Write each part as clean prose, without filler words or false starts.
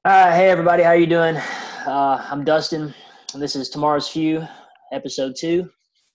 Hey everybody, how you doing? I'm Dustin, and this is Tomorrow's Few, episode 2.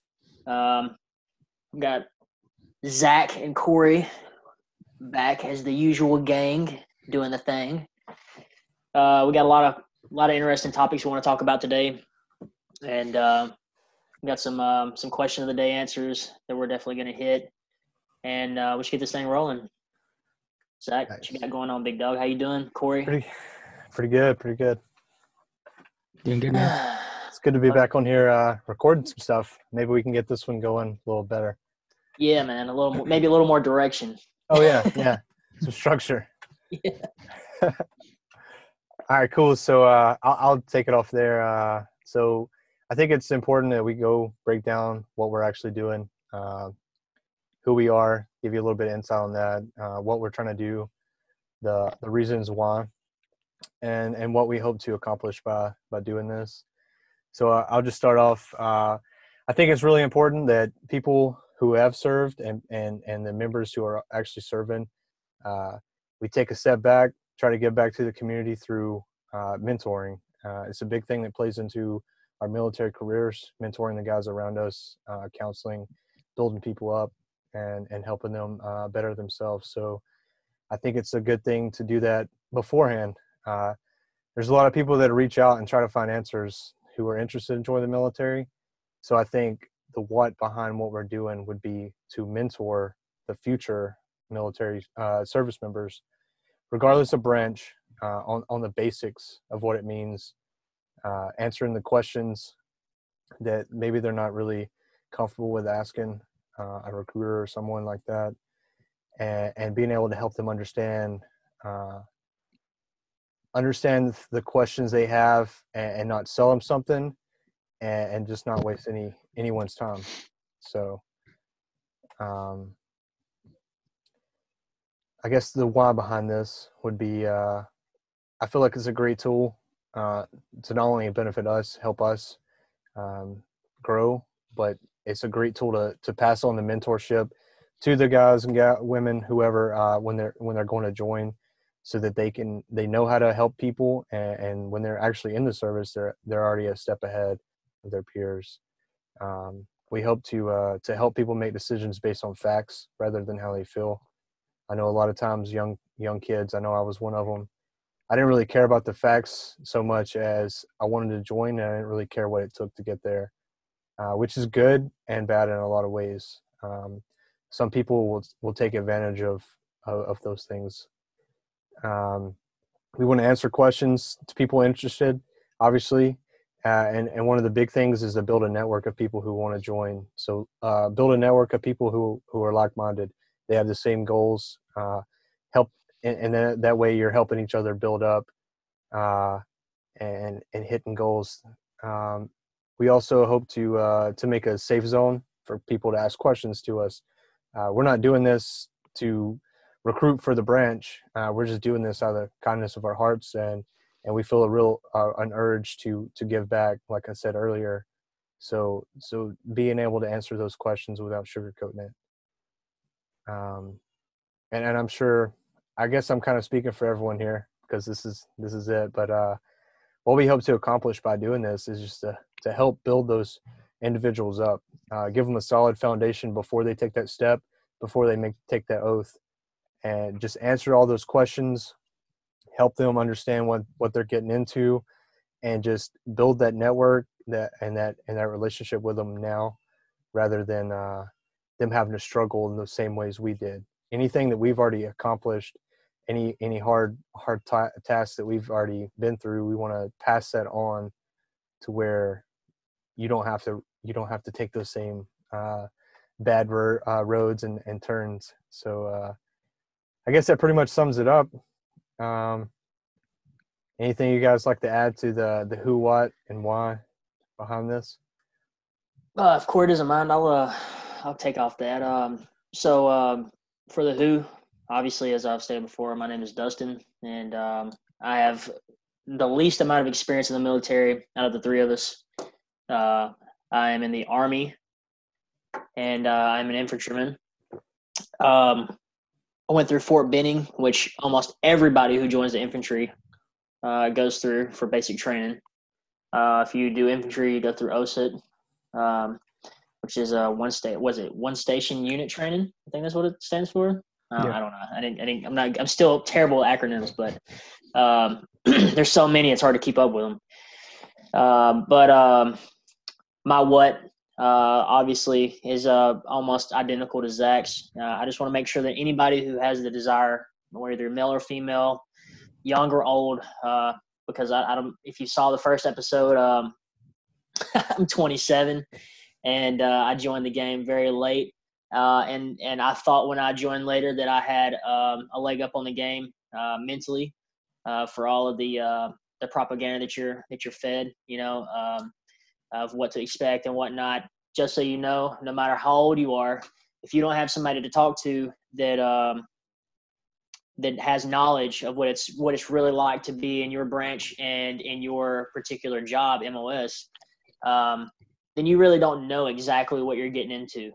We got Zach and Corey back as the usual gang doing the thing. We got a lot of interesting topics we want to talk about today, and we got some question of the day answers that we're definitely going to hit, and we should get this thing rolling. Zach, what you Nice. got going on, big dog? How you doing, Corey? Pretty, pretty good. Pretty good. Doing good, man. It's good to be back on here recording some stuff. Maybe we can get this one going a little better. Yeah, man, maybe a little more direction. Oh yeah, some structure. Yeah. All right, cool. So I'll take it off there. So I think it's important that we go break down what we're actually doing, who we are, give you a little bit of insight on that, what we're trying to do, the reasons why, and what we hope to accomplish by doing this. So I'll just start off. I think it's really important that people who have served and the members who are actually serving, we take a step back, try to give back to the community through mentoring. It's a big thing that plays into our military careers, mentoring the guys around us, counseling, building people up, and helping them better themselves. So I think it's a good thing to do that beforehand. There's a lot of people that reach out and try to find answers who are interested in joining the military. So I think the what behind what we're doing would be to mentor the future military service members, regardless of branch, on the basics of what it means, answering the questions that maybe they're not really comfortable with asking a recruiter or someone like that, and being able to help them understand the questions they have, and not sell them something, and just not waste anyone's time. So I guess the why behind this would be, I feel like it's a great tool to not only benefit us, help us grow, but it's a great tool to pass on the mentorship to the guys and women, whoever, when they're going to join, so that they know how to help people, and when they're actually in the service, they're already a step ahead of their peers. We hope to help people make decisions based on facts rather than how they feel. I know a lot of times young kids, I know I was one of them, I didn't really care about the facts so much as I wanted to join, and I didn't really care what it took to get there, which is good and bad in a lot of ways. Some people will take advantage of those things. We want to answer questions to people interested, obviously, and one of the big things is to build a network of people who want to join. So build a network of people who are like-minded. They have the same goals. Help, and that way you're helping each other build up and hitting goals. We also hope to make a safe zone for people to ask questions to us. We're not doing this to recruit for the branch. We're just doing this out of the kindness of our hearts, and we feel a real an urge to give back, like I said earlier. So being able to answer those questions without sugarcoating it. And I'm sure, I guess I'm kind of speaking for everyone here, because this is it. But what we hope to accomplish by doing this is just to help build those individuals up, give them a solid foundation before they take that step, before they take that oath, and just answer all those questions, help them understand what they're getting into, and just build that network that relationship with them now, rather than them having to struggle in the same ways we did. Anything that we've already accomplished, any hard tasks that we've already been through, we want to pass that on to where you don't have to take those same bad roads and turns. So I guess that pretty much sums it up. Anything you guys like to add to the who, what, and why behind this? If Corey doesn't mind, I'll take off that. For the who, obviously, as I've stated before, my name is Dustin, and I have the least amount of experience in the military out of the three of us. I am in the Army, and I'm an infantryman. I went through Fort Benning, which almost everybody who joins the infantry goes through for basic training. If you do infantry, you go through OSUT, which is one station unit training? I think that's what it stands for. Yeah. I don't know. I'm still terrible at acronyms, but there's so many, it's hard to keep up with them. But my what obviously is almost identical to Zach's. I just want to make sure that anybody who has the desire, whether male or female, young or old, because I don't. If you saw the first episode, I'm 27, and I joined the game very late. And I thought when I joined later that I had a leg up on the game mentally for all of the propaganda that you're fed, of what to expect and whatnot. Just so you know, no matter how old you are, if you don't have somebody to talk to that that has knowledge of what it's really like to be in your branch and in your particular job, MOS, then you really don't know exactly what you're getting into.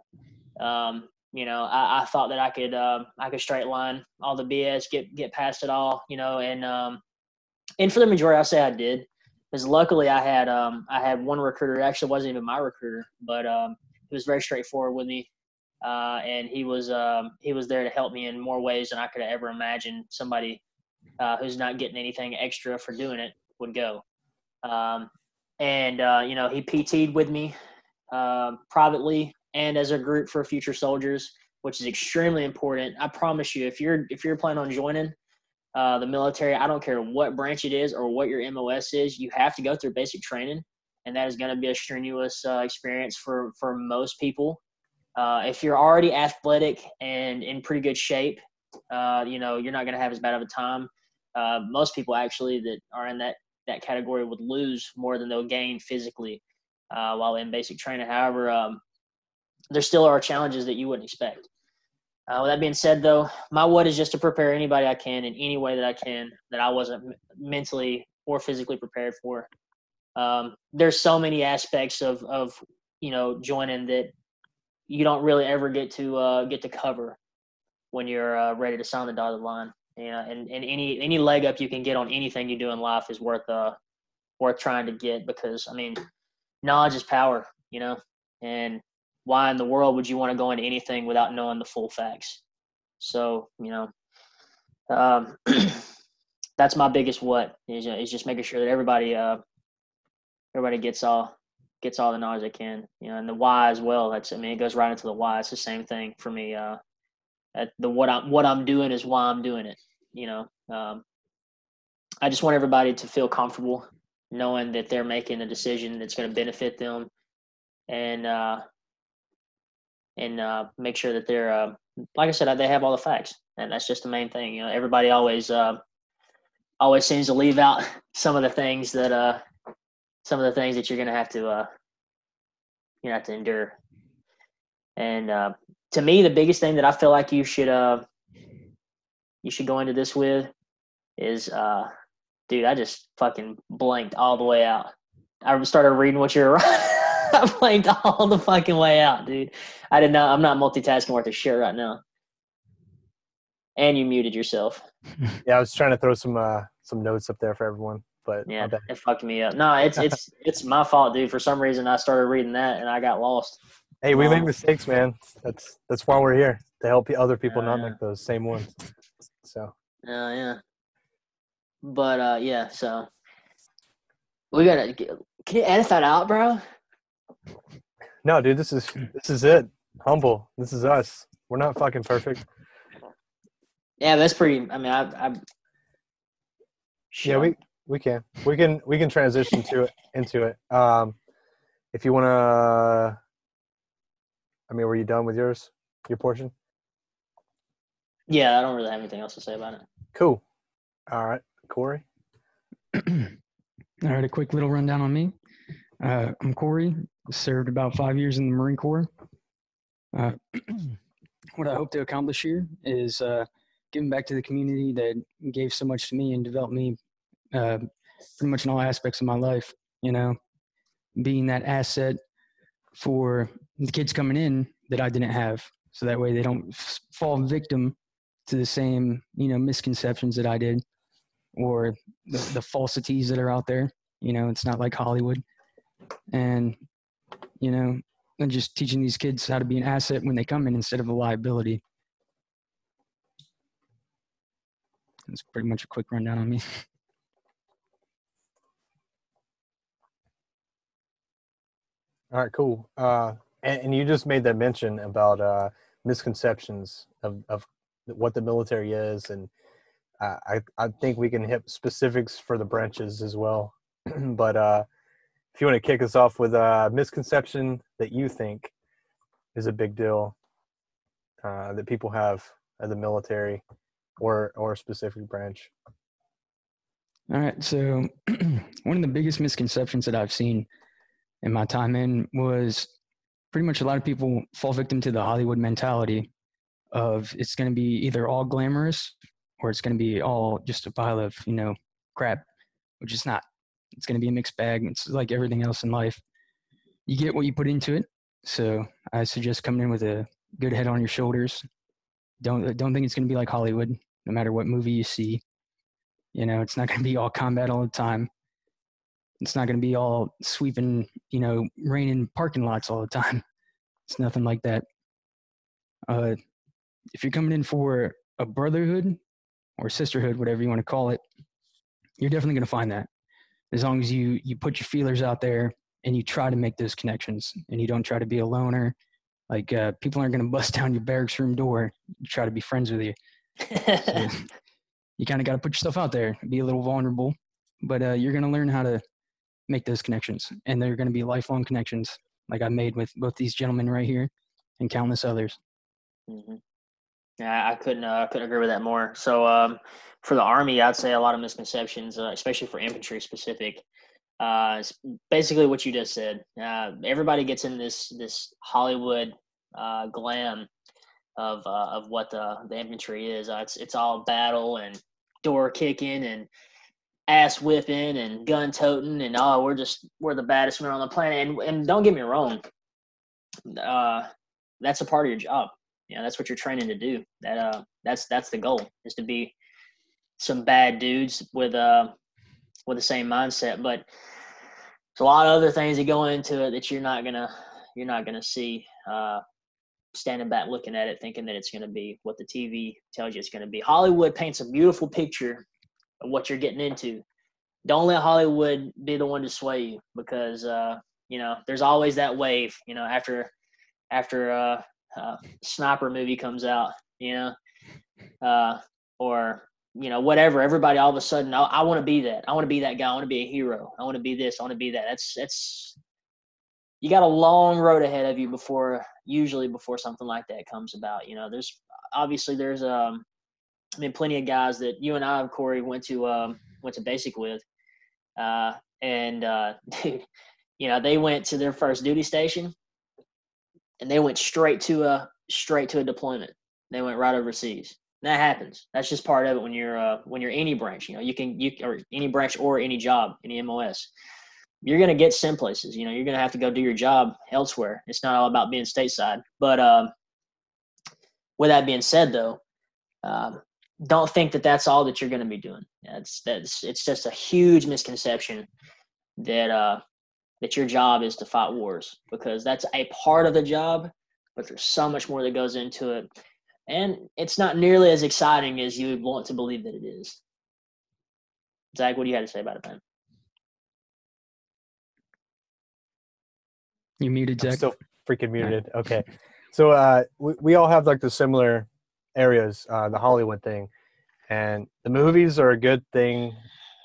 I thought that I could straight line all the BS, get past it all, and for the majority, I say I did, because luckily I had one recruiter. It actually wasn't even my recruiter, but he was very straightforward with me, and he was there to help me in more ways than I could have ever imagined somebody who's not getting anything extra for doing it would go. He PT'd with me privately and as a group for future soldiers, which is extremely important. I promise you, if you're planning on joining the military, I don't care what branch it is or what your MOS is, you have to go through basic training, and that is going to be a strenuous experience for most people. If you're already athletic and in pretty good shape, you're not going to have as bad of a time. Most people actually that are in that category would lose more than they'll gain physically while in basic training. However, there still are challenges that you wouldn't expect. With that being said, though, my what is just to prepare anybody I can in any way that I can that I wasn't mentally or physically prepared for. There's so many aspects of joining that you don't really ever get to cover when you're ready to sign the dotted line. And any leg up you can get on anything you do in life is worth trying to get, because knowledge is power, and why in the world would you want to go into anything without knowing the full facts? So, that's my biggest what is just making sure that everybody gets all the knowledge they can, and the why as well. It goes right into the why. It's the same thing for me. What I'm doing is why I'm doing it. I just want everybody to feel comfortable knowing that they're making a decision that's going to benefit them, and make sure that they're, like I said, they have all the facts, and that's just the main thing. Everybody always seems to leave out some of the things that you're going to have to endure. And to me, the biggest thing that I feel like you should go into this with is, dude, I just fucking blanked all the way out. I started reading what you're I blanked all the fucking way out, dude. I did not. I'm not multitasking worth a shit right now. And you muted yourself. Yeah, I was trying to throw some notes up there for everyone, but yeah, it fucked me up. No, it's my fault, dude. For some reason, I started reading that and I got lost. Hey, we make mistakes, man. That's why we're here, to help other people not make those same ones. So. Yeah. But yeah, so we gotta. Can you edit that out, bro? No, dude, this is it. Humble. This is us. We're not fucking perfect. Yeah, that's pretty. I yeah, we can transition into it. If you wanna, were you done with your portion? Yeah, I don't really have anything else to say about it. Cool. All right, Corey. All right, a quick little rundown on me. I'm Corey. Served about 5 years in the Marine Corps. What I hope to accomplish here is giving back to the community that gave so much to me and developed me pretty much in all aspects of my life. Being that asset for the kids coming in that I didn't have, so that way they don't fall victim to the same misconceptions that I did. or the falsities that are out there. It's not like Hollywood. And, and just teaching these kids how to be an asset when they come in instead of a liability. That's pretty much a quick rundown on me. All right, cool. And you just made that mention about misconceptions of what the military is, and I think we can hit specifics for the branches as well. But if you want to kick us off with a misconception that you think is a big deal that people have of the military or a specific branch. All right. So one of the biggest misconceptions that I've seen in my time in was pretty much a lot of people fall victim to the Hollywood mentality of it's going to be either all glamorous or it's going to be all just a pile of, crap, which is not. It's going to be a mixed bag. It's like everything else in life. You get what you put into it. So I suggest coming in with a good head on your shoulders. Don't think it's going to be like Hollywood, no matter what movie you see. It's not going to be all combat all the time. It's not going to be all sweeping, rain in parking lots all the time. It's nothing like that. If you're coming in for a brotherhood or sisterhood, whatever you want to call it, you're definitely going to find that. As long as you put your feelers out there and you try to make those connections and you don't try to be a loner. Like people aren't going to bust down your barracks room door to try to be friends with you. So you kind of got to put yourself out there, be a little vulnerable, but you're going to learn how to make those connections, and they're going to be lifelong connections like I made with both these gentlemen right here and countless others. Mm-hmm. Yeah, I couldn't agree with that more. So for the Army, I'd say a lot of misconceptions, especially for infantry specific. It's basically what you just said. Everybody gets in this Hollywood glam of what the infantry is. It's all battle and door kicking and ass whipping and gun toting and we're the baddest men on the planet. And don't get me wrong, that's a part of your job. That's what you're training to do. That's the goal, is to be some bad dudes with the same mindset. But there's a lot of other things that go into it that you're not gonna see standing back looking at it, thinking that it's gonna be what the TV tells you it's gonna be. Hollywood paints a beautiful picture of what you're getting into. Don't let Hollywood be the one to sway you, because there's always that wave. After sniper movie comes out, or whatever. Everybody all of a sudden, I want to be that. I want to be that guy. I want to be a hero. I want to be this. I want to be that. That's. You got a long road ahead of you before something like that comes about. There's plenty of guys that you and I, Corey, went to basic with, and dude, they went to their first duty station, and they went straight to a deployment. They went right overseas. And that happens. That's just part of it when you're any branch. Or any branch or any job, any MOS. You're gonna get sent places. You're gonna have to go do your job elsewhere. It's not all about being stateside. But with that being said, though, don't think that that's all that you're going to be doing. It's just a huge misconception that your job is to fight wars, because that's a part of the job, but there's so much more that goes into it, and it's not nearly as exciting as you would want to believe that it is. Zach, what do you have to say about it, man? You muted, Zach? I'm still freaking muted. Okay. So we all have like the similar areas, the Hollywood thing. And the movies are a good thing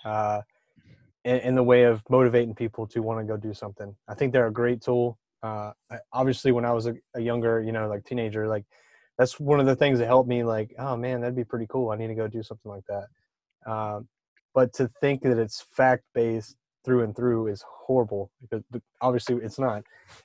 in the way of motivating people to want to go do something. I think they're a great tool. Obviously, when I was a younger, like teenager, like that's one of the things that helped me, like, oh, man, that'd be pretty cool. I need to go do something like that. But to think that it's fact-based through and through is horrible, because obviously it's not.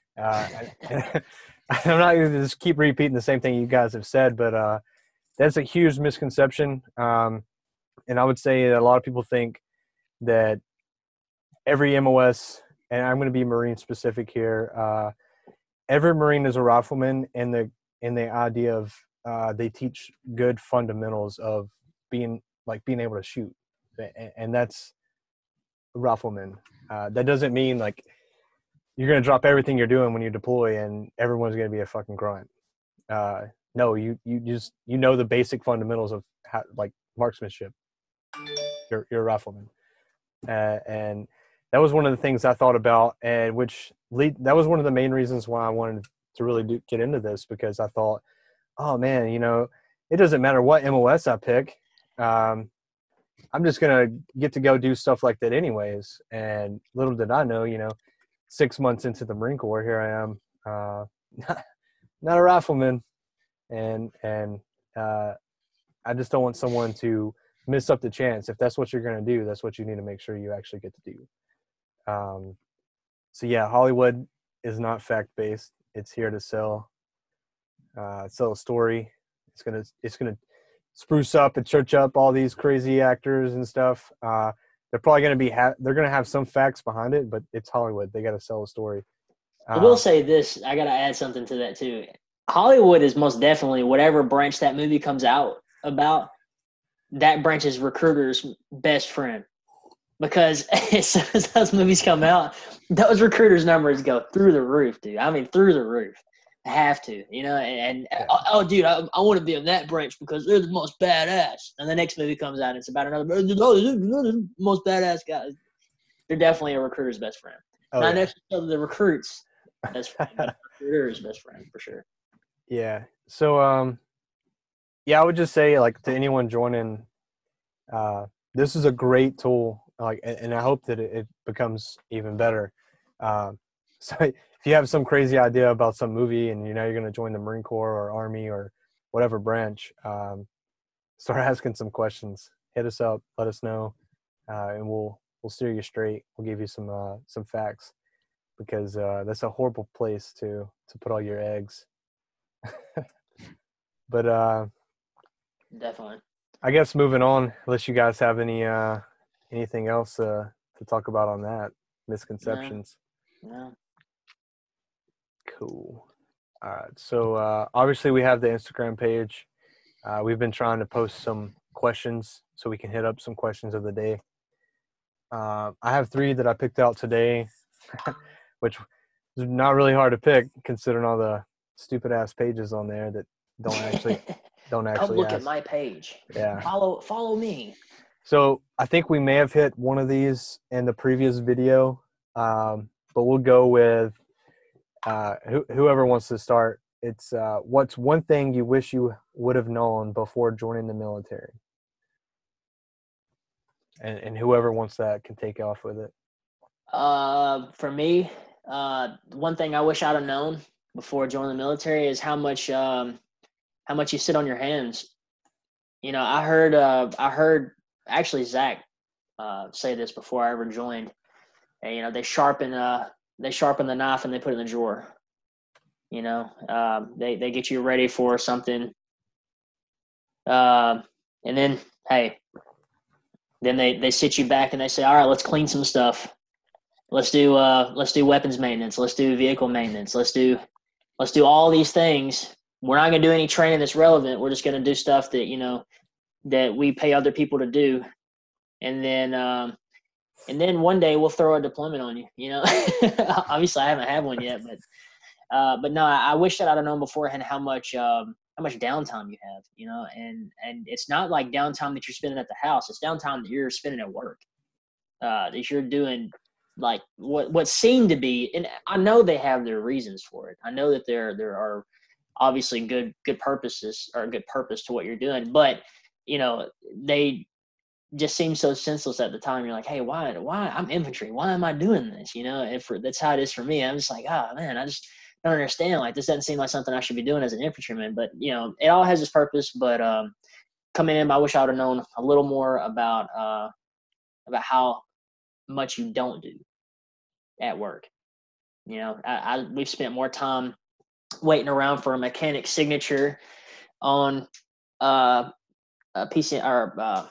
I'm not going to just keep repeating the same thing you guys have said, but that's a huge misconception. And I would say that a lot of people think that every MOS, and I'm going to be Marine specific here, every Marine is a rifleman, and the idea of they teach good fundamentals of being able to shoot. and that's Rifleman. That doesn't mean like you're going to drop everything you're doing when you deploy and everyone's going to be a fucking grunt. No, you know the basic fundamentals of how, like marksmanship. You're a rifleman, and that was one of the things I thought about, and that was one of the main reasons why I wanted to really get into this, because I thought, oh man, it doesn't matter what MOS I pick. I'm just gonna get to go do stuff like that anyways. And little did I know, 6 months into the Marine Corps, here I am, not a rifleman, and I just don't want someone to miss up the chance. If that's what you're gonna do, that's what you need to make sure you actually get to do. So yeah, Hollywood is not fact-based. It's here to sell a story. It's gonna spruce up and church up all these crazy actors and stuff. They're probably gonna they're gonna have some facts behind it, but it's Hollywood. They got to sell a story. I will say this. I got to add something to that too. Hollywood is most definitely, whatever branch that movie comes out about, that branch's recruiter's best friend. Because as soon as those movies come out, those recruiters' numbers go through the roof, dude. I mean, through the roof. I have to, and oh, dude, I want to be in that branch because they're the most badass. And the next movie comes out, and it's about another most badass guys. They're definitely a recruiter's best friend. Oh, Not necessarily the recruit's best friend, but the recruiter's best friend for sure. Yeah. So, I would just say, like, to anyone joining, this is a great tool. Like, and I hope that it becomes even better. So if you have some crazy idea about some movie and you're going to join the Marine Corps or Army or whatever branch, start asking some questions. Hit us up, let us know, and we'll steer you straight. We'll give you some facts, because that's a horrible place to put all your eggs. But Definitely. I guess moving on, unless you guys have anything else to talk about on that, misconceptions. No. Cool. All right. So obviously we have the Instagram page. We've been trying to post some questions so we can hit up some questions of the day. I have 3 that I picked out today, which is not really hard to pick considering all the stupid ass pages on there that don't actually Come look ask. at my page. Yeah. Follow me. So I think we may have hit one of these in the previous video, but we'll go with whoever wants to start. It's what's one thing you wish you would have known before joining the military? And whoever wants that can take off with it. For me, one thing I wish I'd have known before joining the military is how much you sit on your hands. I heard actually Zach say this before I ever joined. And, they sharpen the knife and they put it in the drawer. They get you ready for something. And then, hey, then they sit you back and they say, all right, let's clean some stuff. Let's do weapons maintenance. Let's do vehicle maintenance. Let's do all these things. We're not going to do any training that's relevant. We're just going to do stuff that, that we pay other people to do. And then one day we'll throw a deployment on you, Obviously I haven't had one yet, but no, I wish that I'd have known beforehand how much downtime you have, and it's not like downtime that you're spending at the house. It's downtime that you're spending at work, that you're doing like what seemed to be, and I know they have their reasons for it. I know that there are obviously good purposes or good purpose to what you're doing, but they just seem so senseless at the time. You're like, hey, why I'm infantry? Why am I doing this? And that's how it is for me. I'm just like, oh man, I just don't understand. Like, this doesn't seem like something I should be doing as an infantryman, but it all has its purpose. But coming in, I wish I would have known a little more about how much you don't do at work. We've spent more time waiting around for a mechanic's signature on a PC or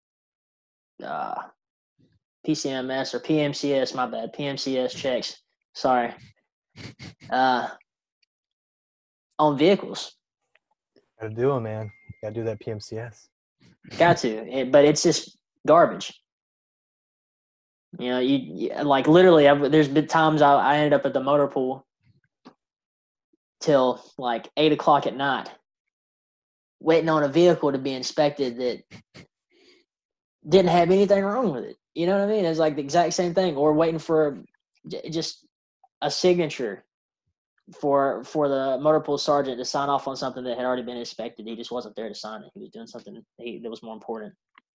PCMS or PMCS, my bad, PMCS checks, sorry, on vehicles. Gotta do it, man. Gotta do that PMCS. Got to, but it's just, garbage. You know, like literally, there's been times I ended up at the motor pool till like 8 o'clock at night, waiting on a vehicle to be inspected that didn't have anything wrong with it. You know what I mean? It's like the exact same thing, or waiting for just a signature for the motor pool sergeant to sign off on something that had already been inspected. He just wasn't there to sign it. He was doing something that was more important.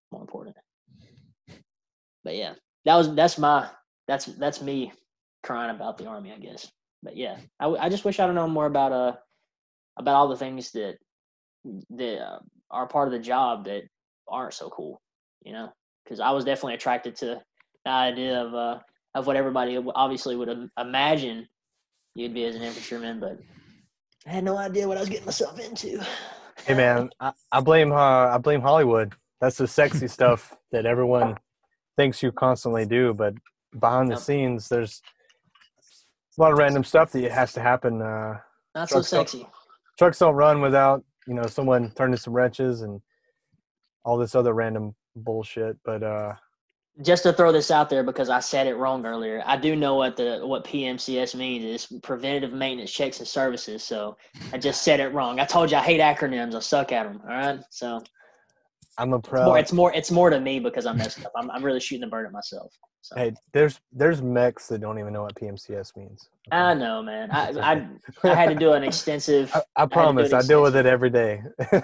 But yeah, that's me crying about the Army, I guess. But yeah, I just wish I'd known more about all the things that are part of the job that aren't so cool, you know, because I was definitely attracted to the idea of what everybody obviously would imagine you'd be as an infantryman, but I had no idea what I was getting myself into. Hey man, I blame Hollywood. That's the sexy stuff that everyone thinks you constantly do, but behind the scenes, there's a lot of random stuff that has to happen. Not so sexy. Trucks don't run without, you know, someone turning some wrenches and all this other random bullshit. But just to throw this out there, because I said it wrong earlier, I do know what PMCS means. It's preventative maintenance checks and services. So I just said it wrong. I told you I hate acronyms. I suck at them. All right. So I'm a pro. It's more to me because I messed up. I'm really shooting the bird at myself. So. Hey, there's mechs that don't even know what PMCS means. Okay? I know, man. I had to do an extensive. I promise. I deal with it every day.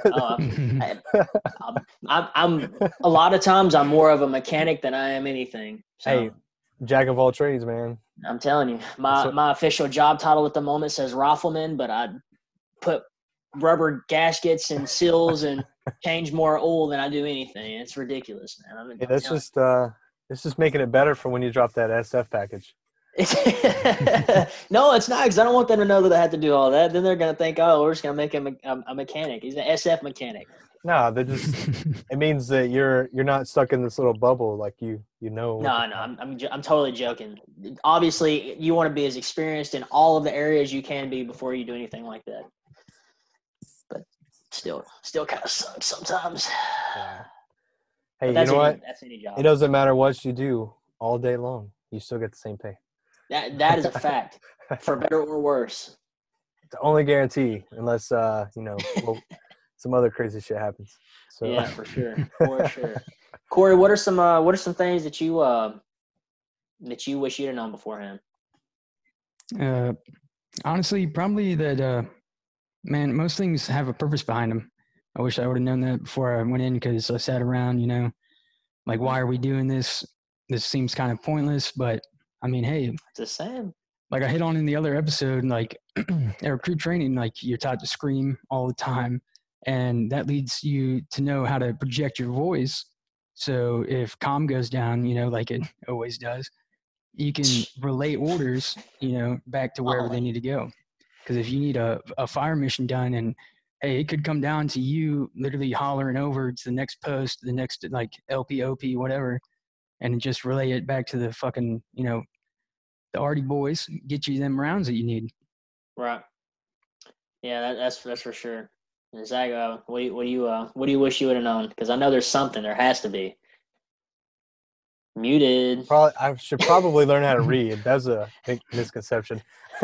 I'm a lot of times I'm more of a mechanic than I am anything. So. Hey, jack of all trades, man. I'm telling you, my official job title at the moment says rifleman, but I put rubber gaskets and seals and change more oil than I do anything. It's ridiculous, man. It's just making it better for when you drop that SF package. No, it's not, because I don't want them to know that I had to do all that. Then they're going to think, oh, we're just going to make him a mechanic. He's an SF mechanic. No, it means that you're not stuck in this little bubble like you know. No, I'm totally joking. Obviously, you want to be as experienced in all of the areas you can be before you do anything like that. But still kind of sucks sometimes. Yeah. Hey, you know what? That's any job. It doesn't matter what you do all day long. You still get the same pay. That is a fact, for better or worse. The only guarantee, unless some other crazy shit happens. So. Yeah, for sure. Corey, what are some things that you wish you'd have known beforehand? Honestly, probably that. Man, most things have a purpose behind them. I wish I would have known that before I went in, because I sat around, you know, like, why are we doing this? This seems kind of pointless, but I mean, hey, it's the same. Like I hit on in the other episode, like at recruit training, like you're taught to scream all the time, and that leads you to know how to project your voice. So if comm goes down, you know, like it always does, you can relay orders, you know, back to wherever they need to go. Because if you need a fire mission done, and hey, it could come down to you literally hollering over to the next post, the next like LPOP, whatever, and just relay it back to the fucking, you know, the Artie boys, get you them rounds that you need. Right. Yeah, that's for sure. Zach, what do you wish you would have known? Because I know there's something. There has to be. Muted. I should probably learn how to read. That's a big misconception.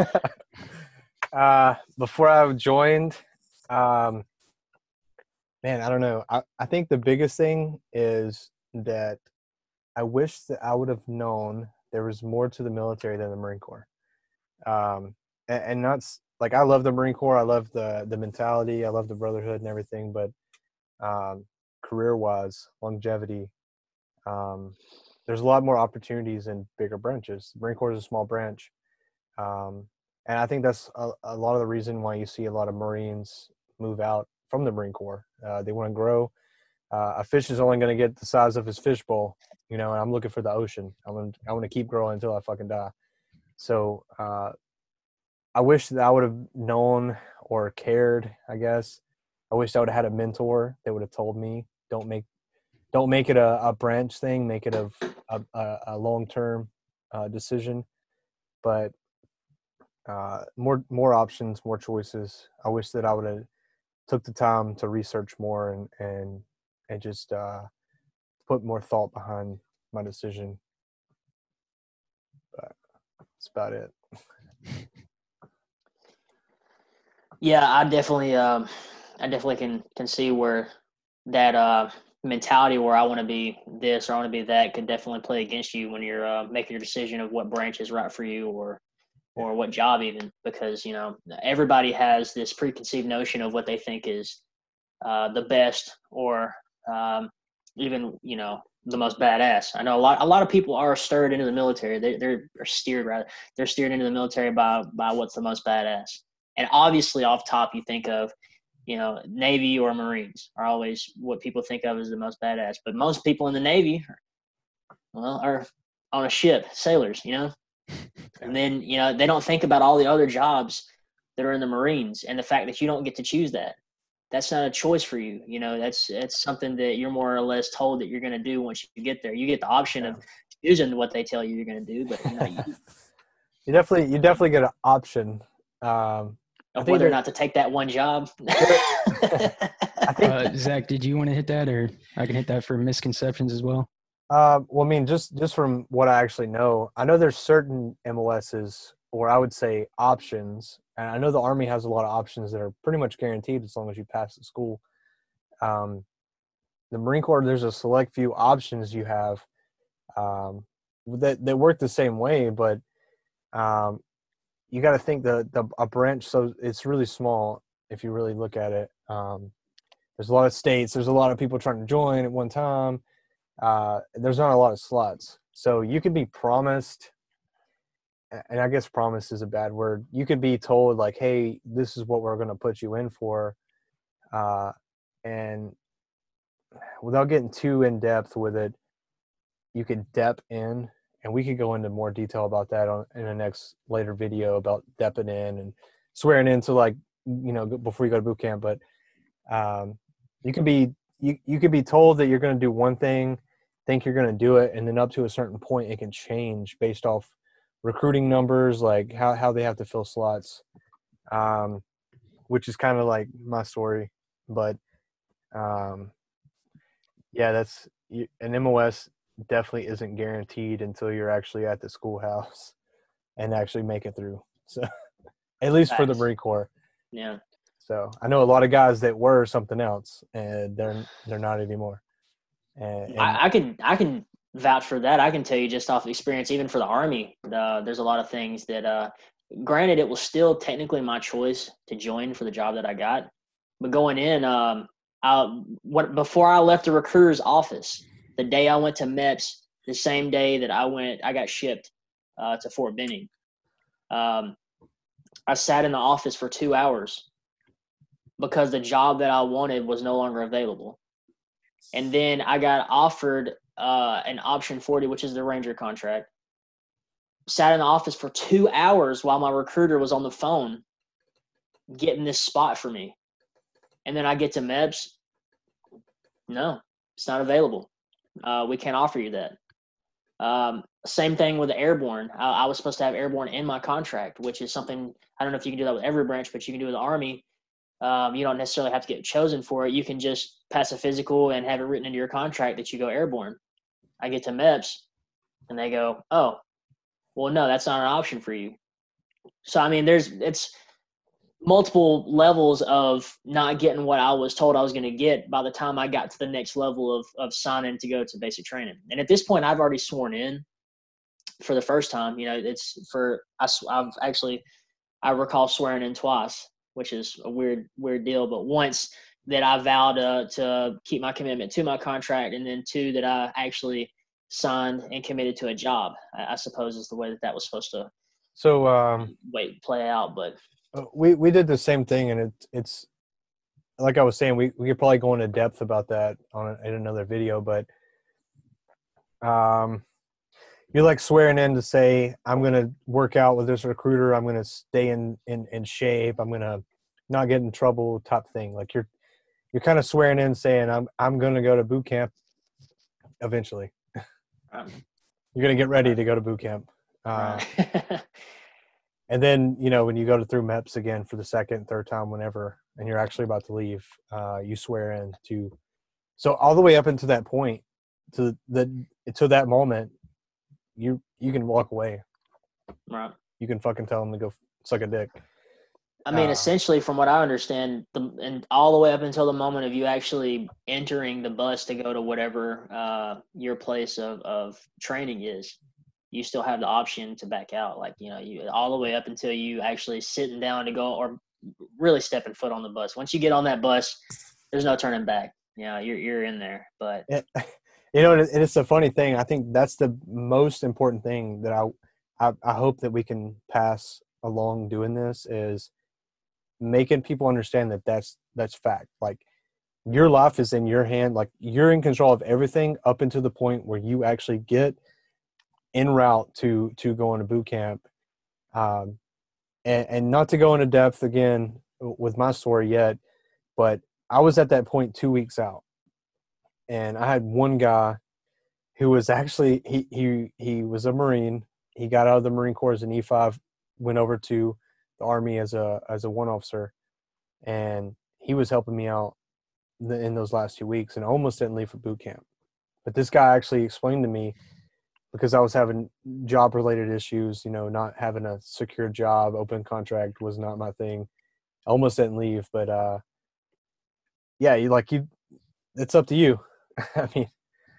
Before I joined, man, I don't know. I think the biggest thing is that I wish that I would have known there was more to the military than the Marine Corps. And not like, I love the Marine Corps. I love the mentality. I love the brotherhood and everything. But career-wise, longevity, there's a lot more opportunities in bigger branches. The Marine Corps is a small branch. And I think that's a lot of the reason why you see a lot of Marines move out from the Marine Corps. They want to grow. A fish is only going to get the size of his fishbowl, you know, and I'm looking for the ocean. I want to keep growing until I fucking die. So I wish that I would have known or cared, I guess. I wish I would have had a mentor that would have told me, don't make it a branch thing, make it a long-term decision. But more options, more choices. I wish that I would have took the time to research more and just put more thought behind my decision. But that's about it. Yeah, I definitely can see where that mentality where I want to be this or I want to be that could definitely play against you when you're making your decision of what branch is right for you or what job even, because everybody has this preconceived notion of what they think is the best or even the most badass. I know a lot of people are stirred into the military. They're steered into the military by what's the most badass. And obviously, off top, you think of Navy or Marines are always what people think of as the most badass. But most people in the Navy, are on a ship, sailors, and then they don't think about all the other jobs that are in the Marines and the fact that you don't get to choose that. That's not a choice for you. That's something that you're more or less told that you're going to do once you get there. You get the option of choosing what they tell you you're going to do, but you definitely get an option of whether or not to take that one job. I think, Zach, did you want to hit that, or I can hit that for misconceptions as well? Well, I mean, just from what I actually know, I know there's certain MOSs, or I would say options, and I know the Army has a lot of options that are pretty much guaranteed as long as you pass the school. The Marine Corps, there's a select few options you have that work the same way, but you got to think a branch, so it's really small if you really look at it. There's a lot of states. There's a lot of people trying to join at one time. There's not a lot of slots. So you could be promised, and I guess promise is a bad word. You could be told like, hey, this is what we're going to put you in for. And without getting too in depth with it, you could dep in, and we could go into more detail about that in the next later video about depping in and swearing into before you go to boot camp. But you could be told that you're going to do one thing, think you're going to do it, and then up to a certain point it can change based off recruiting numbers, like how they have to fill slots, which is kind of like my story. But that's an MOS definitely isn't guaranteed until you're actually at the schoolhouse and actually make it through. So at least for the Marine Corps. Yeah. So I know a lot of guys that were something else, and they're not anymore. And I can vouch for that. I can tell you just off experience, even for the Army, there's a lot of things that, granted, it was still technically my choice to join for the job that I got. But going in, before I left the recruiter's office, the day I went to MEPS, the same day that I got shipped to Fort Benning. I sat in the office for 2 hours because the job that I wanted was no longer available. And then I got offered an option 40, which is the Ranger contract. Sat in the office for 2 hours while my recruiter was on the phone getting this spot for me. And then I get to MEPS. No, it's not available. We can't offer you that. Same thing with the airborne. I was supposed to have airborne in my contract, which is something, I don't know if you can do that with every branch, but you can do with the Army. You don't necessarily have to get chosen for it. You can just pass a physical and have it written into your contract that you go airborne. I get to MEPS and they go, oh, well, no, that's not an option for you. So, I mean, it's multiple levels of not getting what I was told I was going to get by the time I got to the next level of signing to go to basic training. And at this point, I've already sworn in for the first time. I recall swearing in twice, which is a weird deal. But once that I vowed to keep my commitment to my contract, and then two, that I actually signed and committed to a job, I suppose is the way that was supposed to play out. But we did the same thing, and it's like I was saying, we could probably go into depth about that in another video, but you're like swearing in to say, I'm going to work out with this recruiter, I'm going to stay in shape, I'm going to not get in trouble type thing. Like you're kind of swearing in saying, I'm going to go to boot camp eventually. You're going to get ready to go to boot camp. And then, when you go through MEPS again for the second, third time, whenever, and you're actually about to leave, you swear in to. So all the way up until that point, that moment, you can walk away. Right. You can fucking tell them to go suck a dick. I mean, essentially, from what I understand, and all the way up until the moment of you actually entering the bus to go to whatever your place of training is, you still have the option to back out. Like, you all the way up until you actually sitting down to go or really stepping foot on the bus. Once you get on that bus, there's no turning back. You're in there. But and it's a funny thing. I think that's the most important thing that I hope that we can pass along doing this is making people understand that that's fact. Like, your life is in your hand. Like, you're in control of everything up until the point where you actually get en route to going to boot camp. And not to go into depth again with my story yet, but I was at that point 2 weeks out, and I had one guy who was actually he was a Marine. He got out of the Marine Corps as an E5, went over to the Army as a one officer, and he was helping me out in those last 2 weeks, and I almost didn't leave for boot camp. But this guy actually explained to me, because I was having job related issues, not having a secure job, open contract was not my thing. I almost didn't leave, but it's up to you. I mean,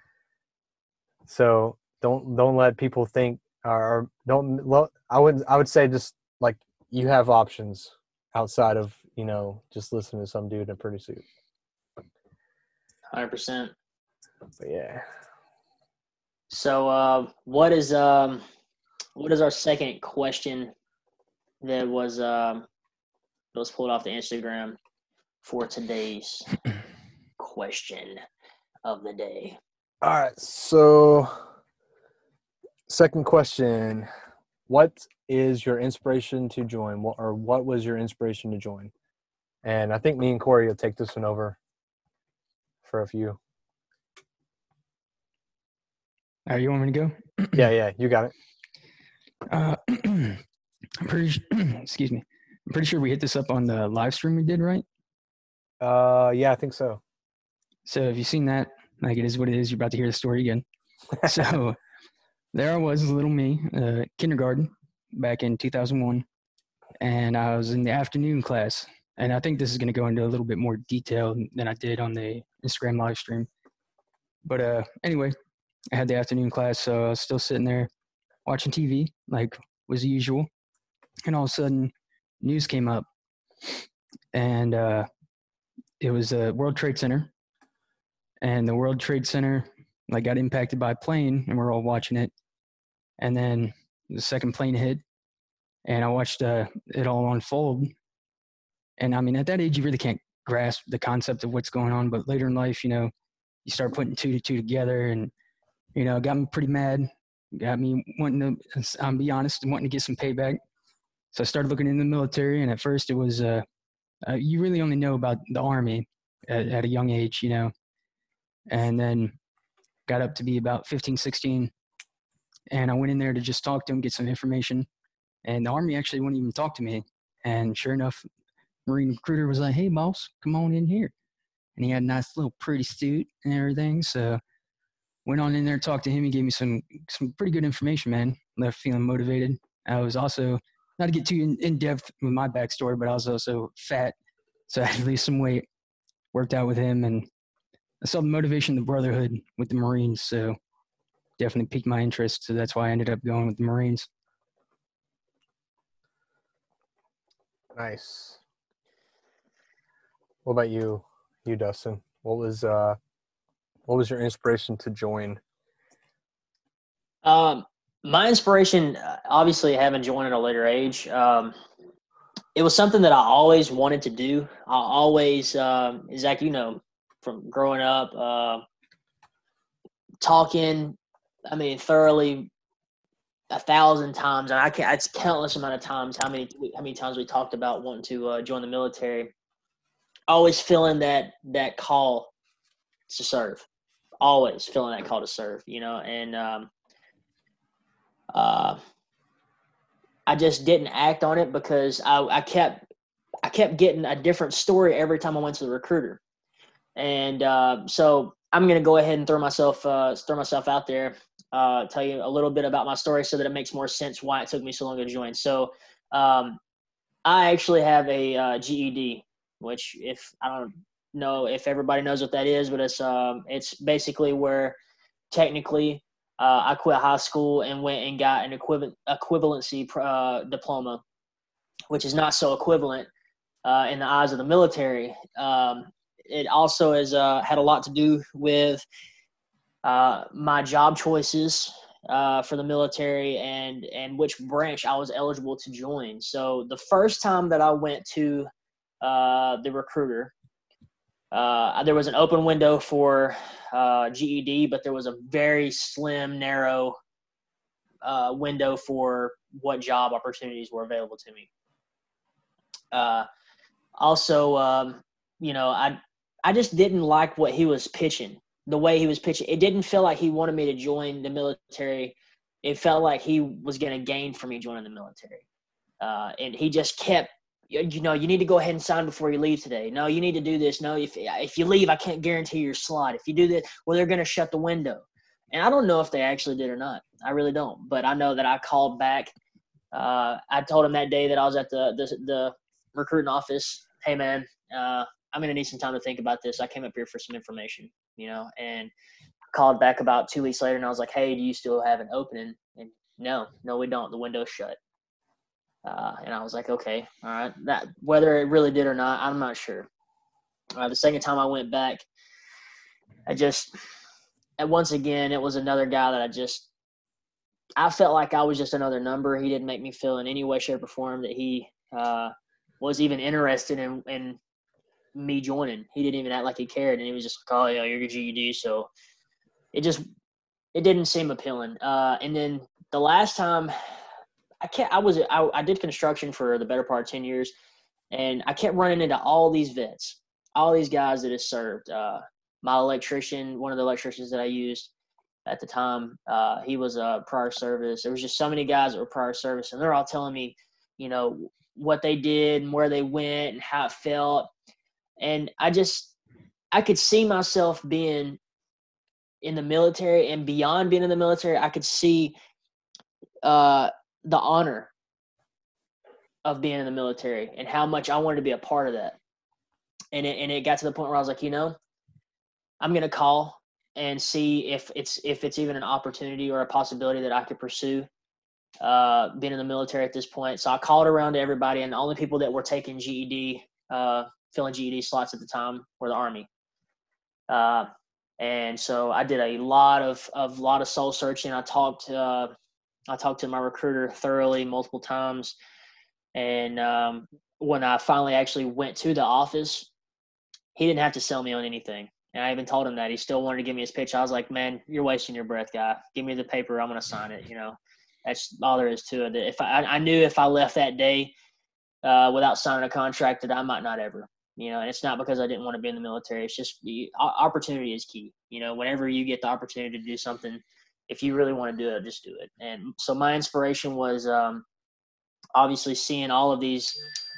so don't let people think, or I would say just like, you have options outside of, just listening to some dude in a pretty suit. 100%. But yeah. So what is our second question that was pulled off the Instagram for today's question of the day? All right. So second question, what is your inspiration to join? What was your inspiration to join? And I think me and Corey will take this one over for a few. You want me to go? Yeah, you got it. I'm pretty excuse me. I'm pretty sure we hit this up on the live stream we did, right? Yeah, I think so. So if you've seen that, like, it is what it is. You're about to hear the story again. So there I was, little me, kindergarten, back in 2001, and I was in the afternoon class. And I think this is going to go into a little bit more detail than I did on the Instagram live stream. But anyway, I had the afternoon class, so I was still sitting there watching TV, like was usual. And all of a sudden, news came up, and it was the World Trade Center. And the World Trade Center got impacted by a plane, and we're all watching it. And then the second plane hit, and I watched it all unfold. And I mean, at that age, you really can't grasp the concept of what's going on. But later in life, you start putting two to two together, and it got me pretty mad. Got me wanting to, I'll be honest, wanting to get some payback. So I started looking into the military, and at first it was, you really only know about the Army at a young age, and then got up to be about 15, 16. And I went in there to just talk to him, get some information. And the Army actually wouldn't even talk to me. And sure enough, Marine recruiter was like, "Hey, boss, come on in here." And he had a nice little pretty suit and everything. So went on in there, talked to him. He gave me some pretty good information, man. Left feeling motivated. I was also, not to get too in depth with my backstory, but I was also fat. So I had to lose some weight. Worked out with him, and I saw the motivation, the brotherhood with the Marines. So definitely piqued my interest. So that's why I ended up going with the Marines. Nice. What about you, Dustin? What was your inspiration to join? My inspiration, obviously, having joined at a later age, it was something that I always wanted to do. I always, Zach, from growing up, talking, thoroughly 1,000 times, and it's countless amount of times how many times we talked about wanting to join the military. Always feeling that call to serve. Always feeling that call to serve, and I just didn't act on it because I kept getting a different story every time I went to the recruiter. And so I'm going to go ahead and throw myself out there, tell you a little bit about my story so that it makes more sense why it took me so long to join. So I actually have a GED, which if I don't know if everybody knows what that is, but it's basically where technically I quit high school and went and got an equivalency diploma, which is not so equivalent in the eyes of the military. It also has had a lot to do with my job choices for the military and which branch I was eligible to join. So the first time that I went to the recruiter, there was an open window for GED, but there was a very slim, narrow window for what job opportunities were available to me. Also, I just didn't like what he was pitching, the way he was pitching. It didn't feel like he wanted me to join the military. It felt like he was going to gain from me joining the military. And he just kept, you need to go ahead and sign before you leave today. No, you need to do this. No, if you leave, I can't guarantee your slot. If you do this, well, they're going to shut the window. And I don't know if they actually did or not. I really don't. But I know that I called back. I told him that day that I was at the recruiting office, hey, man, I'm going to need some time to think about this. I came up here for some information, and I called back about 2 weeks later, and I was like, hey, do you still have an opening? And no, we don't. The window's shut. And I was like, okay, all right. That whether it really did or not, I'm not sure. The second time I went back, once again, it was another guy that I felt like I was just another number. He didn't make me feel in any way, shape, or form that he was even interested in me joining. He didn't even act like he cared, and he was just like, oh, yeah, you're your GED. So it didn't seem appealing. And then the last time I did construction for the better part of 10 years, and I kept running into all these vets, all these guys that have served. My electrician, one of the electricians that I used at the time, he was a prior service. There was just so many guys that were prior service, and they're all telling me, what they did and where they went and how it felt. And I could see myself being in the military, and beyond being in the military, I could see the honor of being in the military and how much I wanted to be a part of that. And it got to the point where I was like, I'm going to call and see if it's even an opportunity or a possibility that I could pursue being in the military at this point. So I called around to everybody, and the only people that were taking GED, filling GED slots at the time, were the Army. And so I did a lot of soul searching. I talked to my recruiter thoroughly multiple times. And when I finally actually went to the office, he didn't have to sell me on anything. And I even told him that. He still wanted to give me his pitch. I was like, man, you're wasting your breath, guy. Give me the paper. I'm going to sign it. That's all there is to it. If I knew if I left that day without signing a contract that I might not ever. And it's not because I didn't want to be in the military. It's just opportunity is key. Whenever you get the opportunity to do something, if you really want to do it, just do it. And so my inspiration was obviously seeing all of these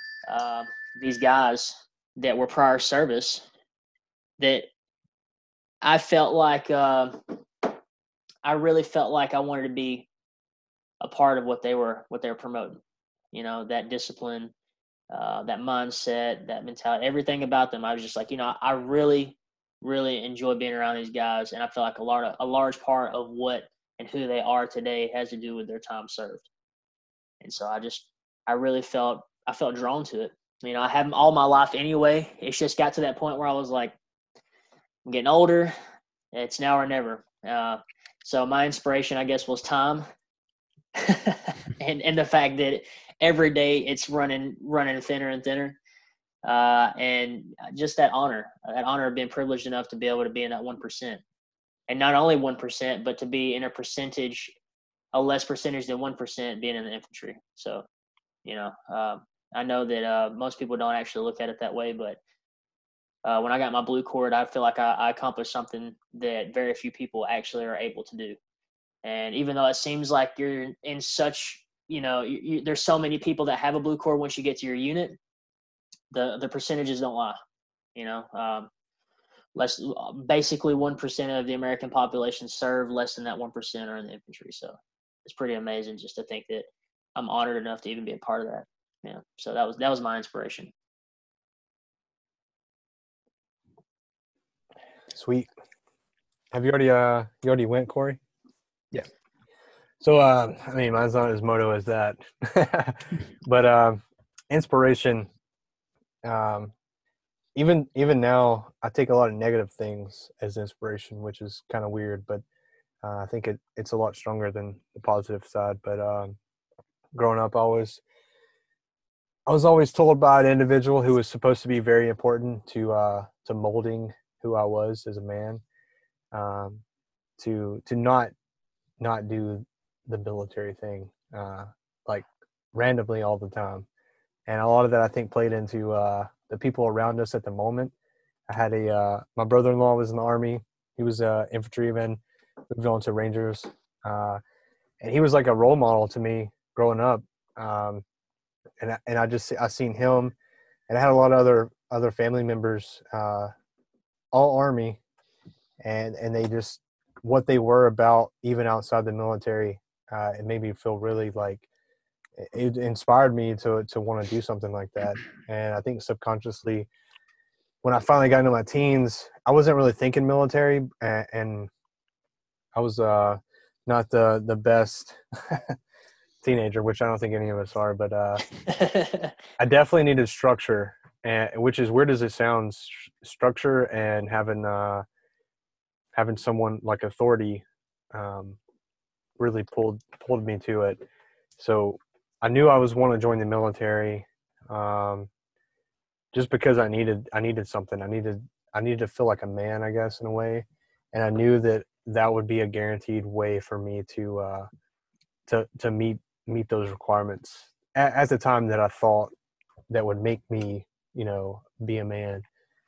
guys that were prior service that I felt like I really felt like I wanted to be a part of what they were promoting. That discipline, that mindset, that mentality, everything about them. I was just like, I really, really enjoy being around these guys, and I feel like a large part of what and who they are today has to do with their time served. And so I really felt drawn to it. I had them all my life anyway. It's just got to that point where I was like, I'm getting older. It's now or never. So my inspiration, I guess, was time, and the fact that every day it's running thinner and thinner, and just that honor of being privileged enough to be able to be in that 1%, and not only 1%, but to be in a less percentage than 1% being in the infantry. So, I know that most people don't actually look at it that way, but when I got my blue cord, I feel like I accomplished something that very few people actually are able to do. And even though it seems like you're in such, there's so many people that have a blue cord once you get to your unit, the percentages don't lie. basically 1% of the American population serve. Less than that 1% are in the infantry. So it's pretty amazing just to think that I'm honored enough to even be a part of that. Yeah. So that was my inspiration. Sweet. Have you already went, Corey? Yeah. So I mean, mine's not as moto as that, but inspiration. Even now, I take a lot of negative things as inspiration, which is kind of weird, but I think it's a lot stronger than the positive side. But growing up, I was always told by an individual who was supposed to be very important to molding who I was as a man, to not do the military thing like randomly all the time. And a lot of that I think played into the people around us at the moment. I had my brother-in-law was in the Army. He was an infantryman, moved on to Rangers, and he was like a role model to me growing up. And I seen him, and I had a lot of other family members, all Army, and they just what they were about even outside the military. It made me feel really like it inspired me to want to do something like that. And I think subconsciously, when I finally got into my teens, I wasn't really thinking military, and I was not the best teenager, which I don't think any of us are. But I definitely needed structure, which is weird as it sounds. Structure and having someone like authority really pulled me to it. So I knew I was want to join the military, just because I needed something. I needed to feel like a man, I guess, in a way, and I knew that would be a guaranteed way for me to meet those requirements at the time that I thought that would make me, be a man.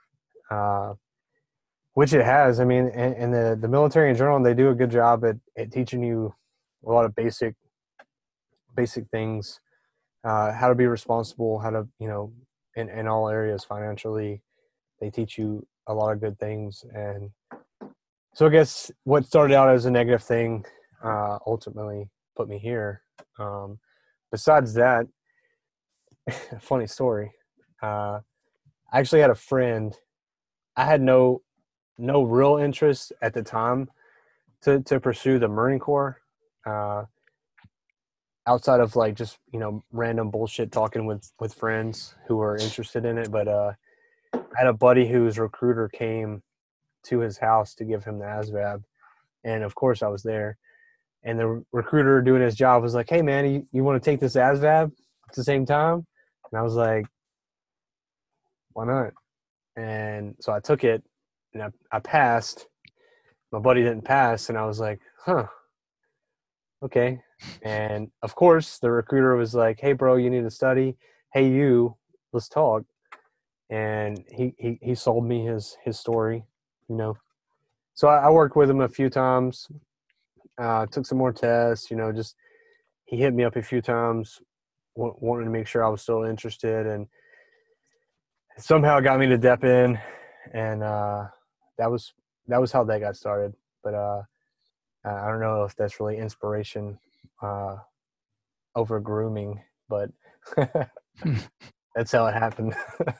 Which it has. I mean, and the military in general, they do a good job at teaching you a lot of basic things, how to be responsible, how to, in all areas financially, they teach you a lot of good things. And so I guess what started out as a negative thing ultimately put me here. Besides that, funny story. I actually had a friend. I had no real interest at the time to pursue the Marine Corps, outside of like just random bullshit talking with friends who were interested in it. But I had a buddy whose recruiter came to his house to give him the ASVAB, and of course I was there. And the recruiter doing his job was like, "Hey man, you want to take this ASVAB at the same time?" And I was like, "Why not?" And so I took it, and I passed. My buddy didn't pass, and I was like, "Huh, okay." And of course, the recruiter was like, "Hey, bro, you need to study. Hey, let's talk." And he sold me his story, So I worked with him a few times, took some more tests, just he hit me up a few times, wanting to make sure I was still interested, and somehow got me to dep in, and that was how that got started. But I don't know if that's really inspiration over grooming, but that's how it happened.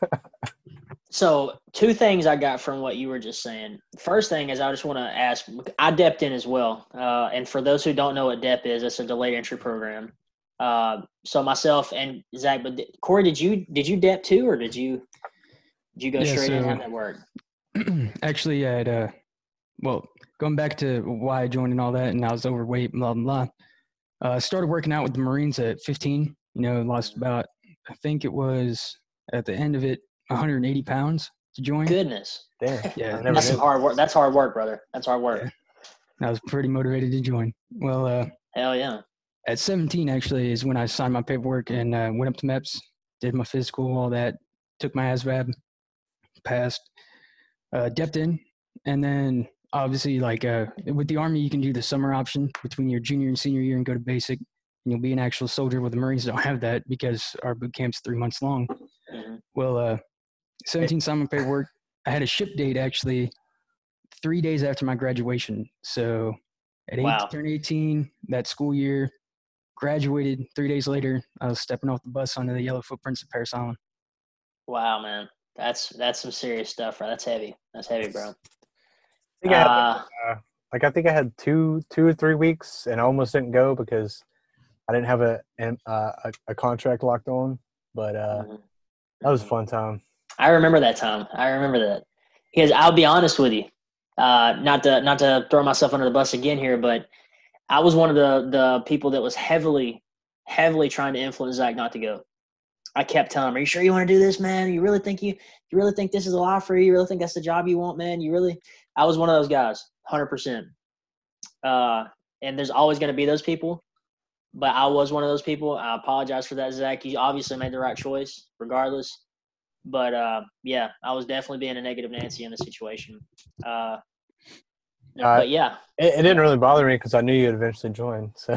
So 2 things I got from what you were just saying. First thing is I just want to ask, I depped in as well. And for those who don't know what DEP is, it's a delayed entry program. So myself and Zach, but Corey, did you DEP too, or did you go straight in? How'd that work? Actually, well, going back to why I joined and all that, and I was overweight, blah, blah, blah. Started working out with the Marines at 15, lost about, I think it was at the end of it, 180 pounds to join. Goodness. Damn. Yeah. That's some hard work. That's hard work, brother. That's hard work. Yeah. I was pretty motivated to join. Well, hell yeah. At 17, actually, is when I signed my paperwork and went up to MEPS, did my physical, all that, took my ASVAB, passed, depped in, and then obviously, like with the Army, you can do the summer option between your junior and senior year and go to basic, and you'll be an actual soldier. With the Marines, don't have that because our boot camp's 3 months long. Mm-hmm. Well, 17 signed my paperwork, I had a ship date actually 3 days after my graduation. So at Wow. turned 18 that school year, graduated 3 days later. I was stepping off the bus onto the yellow footprints of Paris Island. Wow, man. That's some serious stuff, right? That's heavy. That's heavy, bro. I think I think I had 2 or 3 weeks, and I almost didn't go because I didn't have a contract locked on. But that was a fun time. I remember that time. I remember that because I'll be honest with you, not to throw myself under the bus again here, but I was one of the people that was heavily trying to influence Zach not to go. I kept telling him, "Are you sure you want to do this, man? You really think this is a lot for you? You really think that's the job you want, man? You really?" I was one of those guys, 100%. And there's always going to be those people, but I was one of those people. I apologize for that, Zach. You obviously made the right choice, regardless. But yeah, I was definitely being a negative Nancy in the situation. But yeah, it didn't really bother me because I knew you'd eventually join. So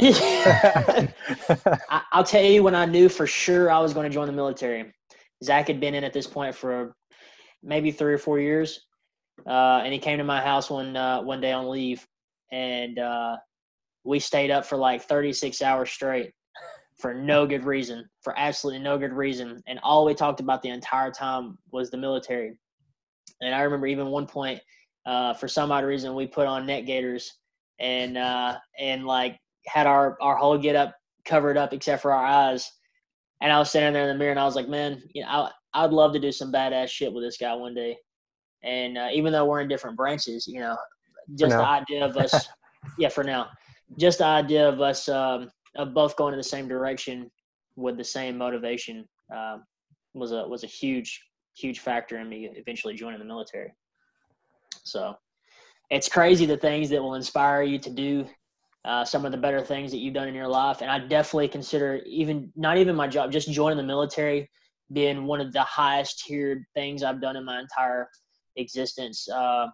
I'll tell you when I knew for sure I was going to join the military. Zach had been in at this point for maybe 3 or 4 years, and he came to my house one day on leave, and we stayed up for like 36 hours straight for no good reason, for absolutely no good reason, and all we talked about the entire time was the military. And I remember even one point, for some odd reason, we put on neck gaiters and like had our whole get up covered up except for our eyes. And I was standing there in the mirror and I was like, man, I'd love to do some badass shit with this guy one day. And even though we're in different branches, just the idea of us, for now, just the idea of us of both going in the same direction with the same motivation was a huge factor in me eventually joining the military. So it's crazy the things that will inspire you to do some of the better things that you've done in your life. And I definitely consider not even my job, just joining the military being one of the highest tiered things I've done in my entire existence. Bar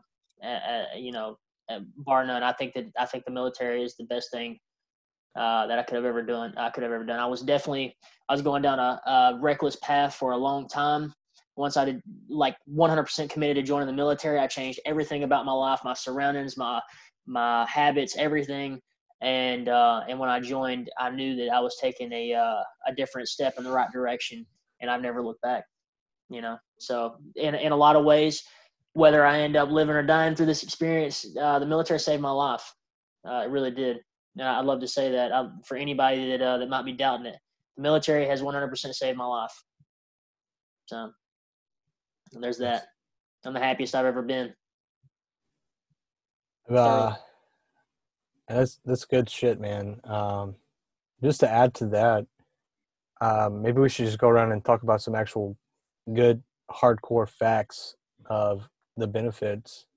none. I think the military is the best thing that I could have ever done. I was going down a reckless path for a long time. Once I did 100% committed to joining the military, I changed everything about my life, my surroundings, my habits, everything. And when I joined, I knew that I was taking a different step in the right direction, and I've never looked back. So in a lot of ways, whether I end up living or dying through this experience, the military saved my life. It really did. I'd love to say that for anybody that might be doubting it, the military has 100% saved my life. So there's that. I'm the happiest I've ever been. That's good shit, man. Just to add to that, maybe we should just go around and talk about some actual good hardcore facts of the benefits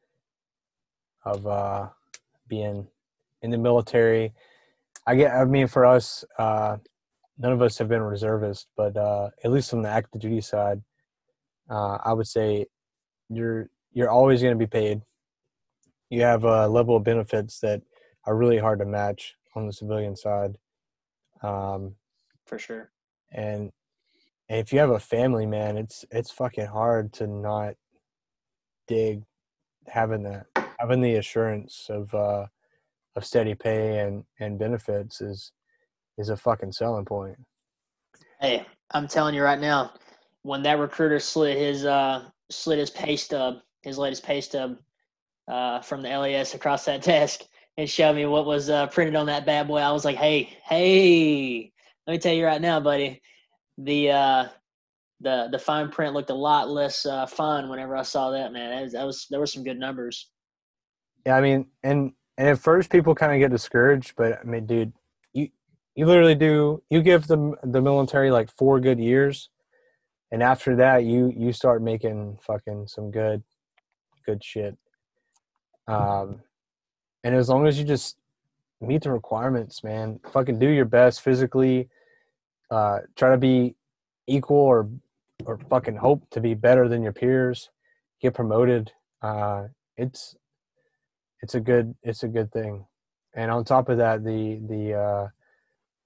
of being in the military. For us, none of us have been reservists, but at least on the active duty side, I would say you're always going to be paid. You have a level of benefits that are really hard to match on the civilian side. For sure. And if you have a family, man, it's fucking hard to not dig having the assurance of steady pay and benefits is a fucking selling point. Hey, I'm telling you right now, when that recruiter slid his pay stub, his latest pay stub from the LAS across that desk and showed me what was printed on that bad boy, I was like, hey, let me tell you right now, buddy, the fine print looked a lot less fun whenever I saw that, man. There were some good numbers. Yeah, I mean, and at first people kind of get discouraged, but I mean, dude, you literally you give the military like 4 good years, and after that you start making fucking some good shit. And as long as you just meet the requirements, man, fucking do your best physically, try to be equal or fucking hope to be better than your peers, get promoted. It's a good thing. And on top of that, the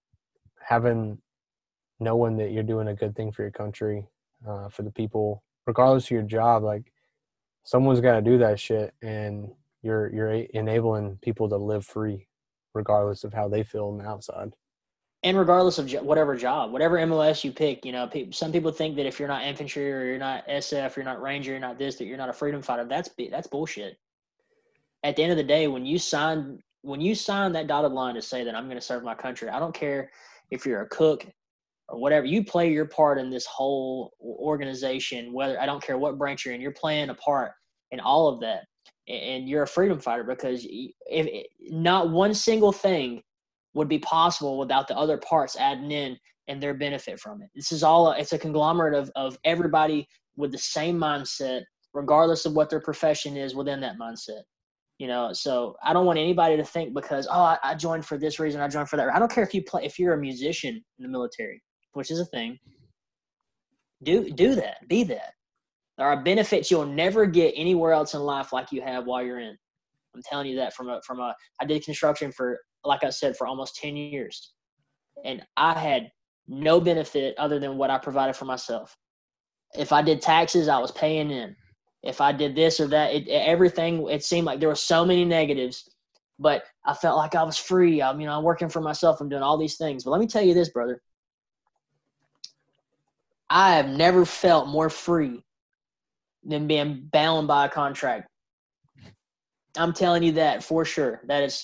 knowing that you're doing a good thing for your country, for the people, regardless of your job, like someone's got to do that shit, and you're enabling people to live free, regardless of how they feel on the outside. And regardless of whatever job, whatever MLS you pick, you know, some people think that if you're not infantry or you're not SF, you're not Ranger, you're not this, that you're not a freedom fighter. That's bullshit. At the end of the day, when you sign that dotted line to say that I'm going to serve my country, I don't care if you're a cook or whatever, you play your part in this whole organization. I don't care what branch you're in, you're playing a part in all of that, and you're a freedom fighter, because if not one single thing would be possible without the other parts adding in and their benefit from it. This is it's a conglomerate of everybody with the same mindset, regardless of what their profession is within that mindset. You know, so I don't want anybody to think because, I joined for this reason, I joined for that. I don't care if you're a musician in the military, which is a thing. Do that. Be that. There are benefits you'll never get anywhere else in life like you have while you're in. I'm telling you that I did construction for, like I said, for almost 10 years. And I had no benefit other than what I provided for myself. If I did taxes, I was paying in. If I did this or that, everything, it seemed like there were so many negatives, but I felt like I was free. I'm working for myself. I'm doing all these things. But let me tell you this, brother. I have never felt more free than being bound by a contract. I'm telling you that for sure. That is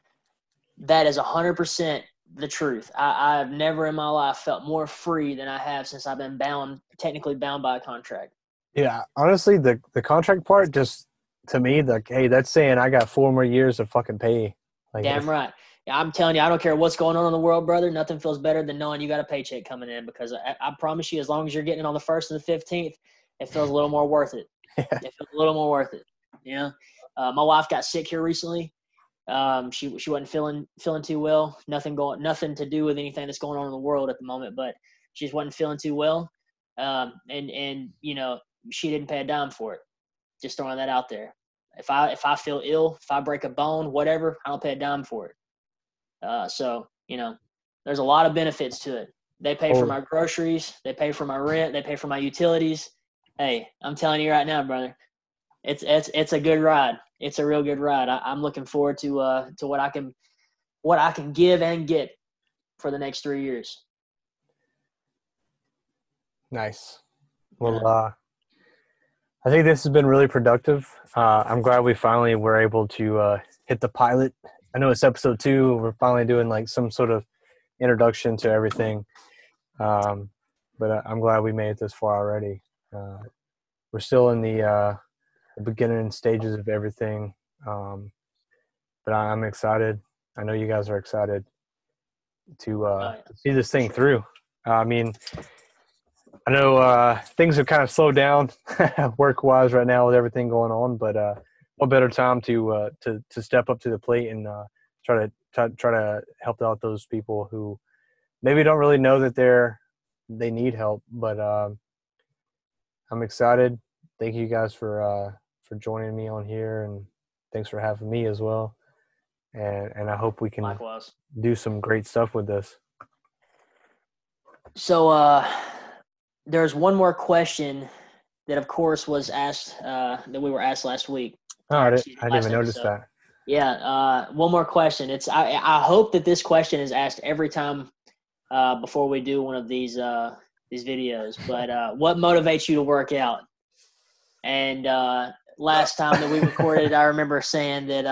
100% the truth. I've never in my life felt more free than I have since I've been technically bound by a contract. Yeah, honestly, the contract part just, to me, like, hey, that's saying I got 4 more years of fucking pay. Like, damn right. Yeah, I'm telling you, I don't care what's going on in the world, brother. Nothing feels better than knowing you got a paycheck coming in, because I promise you, as long as you're getting it on the 1st and the 15th, it feels a little more worth it. Yeah. It feels a little more worth it. You know, my wife got sick here recently. She wasn't feeling too well. Nothing to do with anything that's going on in the world at the moment, but she just wasn't feeling too well. And you know, she didn't pay a dime for it. Just throwing that out there. If I feel ill, if I break a bone, whatever, I don't pay a dime for it. So, you know, there's a lot of benefits to it. They pay for my groceries. They pay for my rent. They pay for my utilities. Hey, I'm telling you right now, brother, it's a good ride. It's a real good ride. I'm looking forward to what I can give and get for the next 3 years. Nice. Well, I think this has been really productive. I'm glad we finally were able to hit the pilot. I know it's episode 2. We're finally doing like some sort of introduction to everything. But I'm glad we made it this far already. We're still in the beginning stages of everything. But I'm excited. I know you guys are excited to see this thing through. I mean, I know things have kind of slowed down work-wise right now with everything going on, but what better time to step up to the plate and try to help out those people who maybe don't really know that they need help. But I'm excited. Thank you guys for joining me on here, and thanks for having me as well. And I hope we can Likewise do some great stuff with this. So there's one more question that, of course, was asked that we were asked last week. Oh, I didn't even notice that. Yeah, one more question. I hope that this question is asked every time before we do one of these videos. But what motivates you to work out? And last time that we recorded, I remember saying that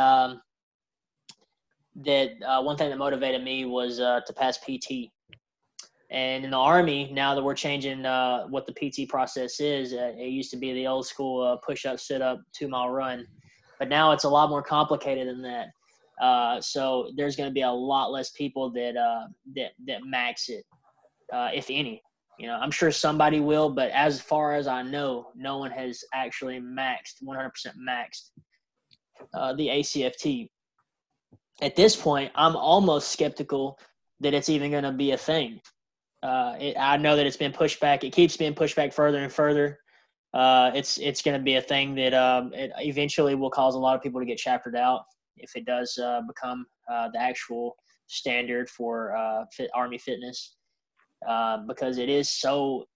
one thing that motivated me was to pass PT. And in the Army, now that we're changing what the PT process is, it used to be the old school push-up, sit-up, 2-mile run. But now it's a lot more complicated than that. So there's going to be a lot less people that max it, if any. You know, I'm sure somebody will, but as far as I know, no one has actually 100% maxed the ACFT. At this point, I'm almost skeptical that it's even going to be a thing. I know that it's been pushed back. It keeps being pushed back further and further. It's going to be a thing that it eventually will cause a lot of people to get chaptered out if it does become the actual standard for Army fitness, because it is so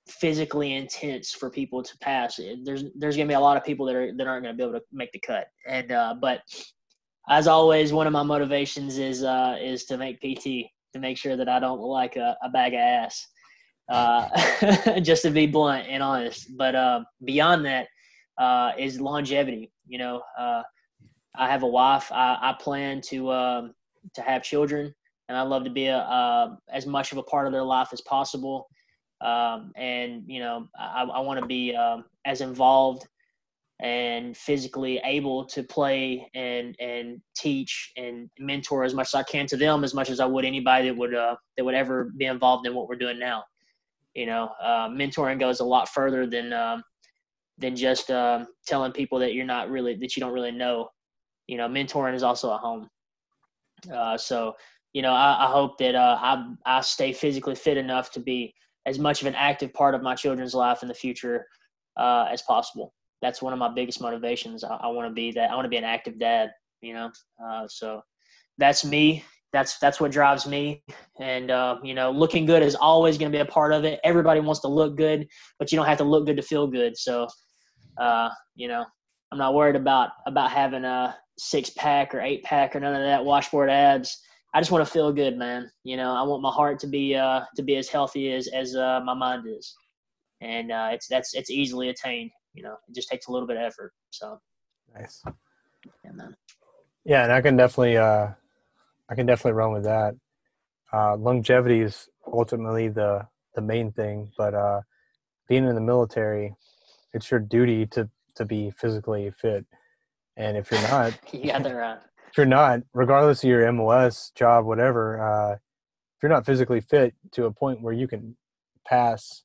physically intense for people to pass. There's going to be a lot of people that aren't going to be able to make the cut. And but as always, one of my motivations is to make PT, to make sure that I don't look like a bag of ass. Just to be blunt and honest. But beyond that is longevity. You know, I have a wife. I plan to have children, and I love to be as much of a part of their life as possible. And you know, I want to be as involved and physically able to play and teach and mentor as much as I can to them, as much as I would anybody that would ever be involved in what we're doing now. You know, mentoring goes a lot further than just telling people that you don't really know. You know, mentoring is also a home. So, you know, I hope that I stay physically fit enough to be as much of an active part of my children's life in the future as possible. That's one of my biggest motivations. I want to be that. I want to be an active dad, you know. So that's me. That's what drives me. And, you know, looking good is always going to be a part of it. Everybody wants to look good, but you don't have to look good to feel good. So, you know, I'm not worried about having a 6-pack or 8-pack or none of that washboard abs. I just want to feel good, man. You know, I want my heart to be as healthy as my mind is. And it's easily attained. You know, it just takes a little bit of effort. So Nice. Yeah, man. Yeah, and I can definitely run with that. Longevity is ultimately the main thing, but being in the military, it's your duty to be physically fit. And if you're not, You got that right. if you're not, regardless of your MOS job, whatever, if you're not physically fit to a point where you can pass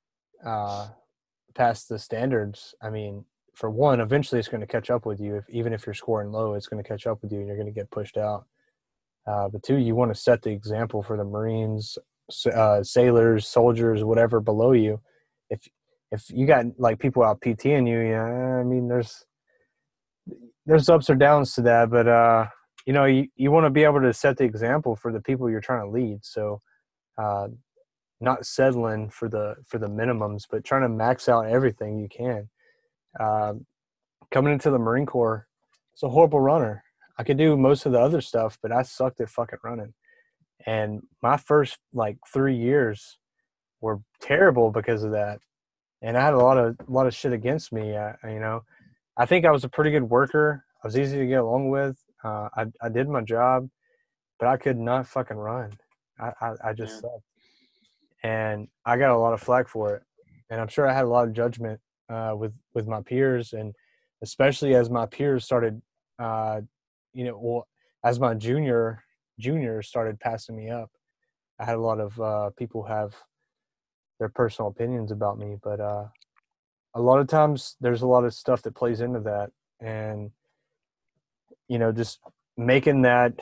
the standards, I mean, for one, eventually it's going to catch up with you. Even if you're scoring low, it's going to catch up with you and you're going to get pushed out. But two, you want to set the example for the Marines, sailors, soldiers, whatever below you. If you got like people out PTing you, I mean, there's ups or downs to that, but you know, you want to be able to set the example for the people you're trying to lead. So, not settling for the minimums, but trying to max out everything you can. Coming into the Marine Corps, it's a horrible runner. I could do most of the other stuff, but I sucked at fucking running. And my first like 3 years were terrible because of that. And I had a lot of shit against me. You know, I think I was a pretty good worker. I was easy to get along with. I did my job, but I could not fucking run. I just sucked. And I got a lot of flack for it. And I'm sure I had a lot of judgment with my peers, and especially as my peers started, you know, well, as my juniors started passing me up, I had a lot of people have their personal opinions about me, but a lot of times there's a lot of stuff that plays into that, and you know, just making that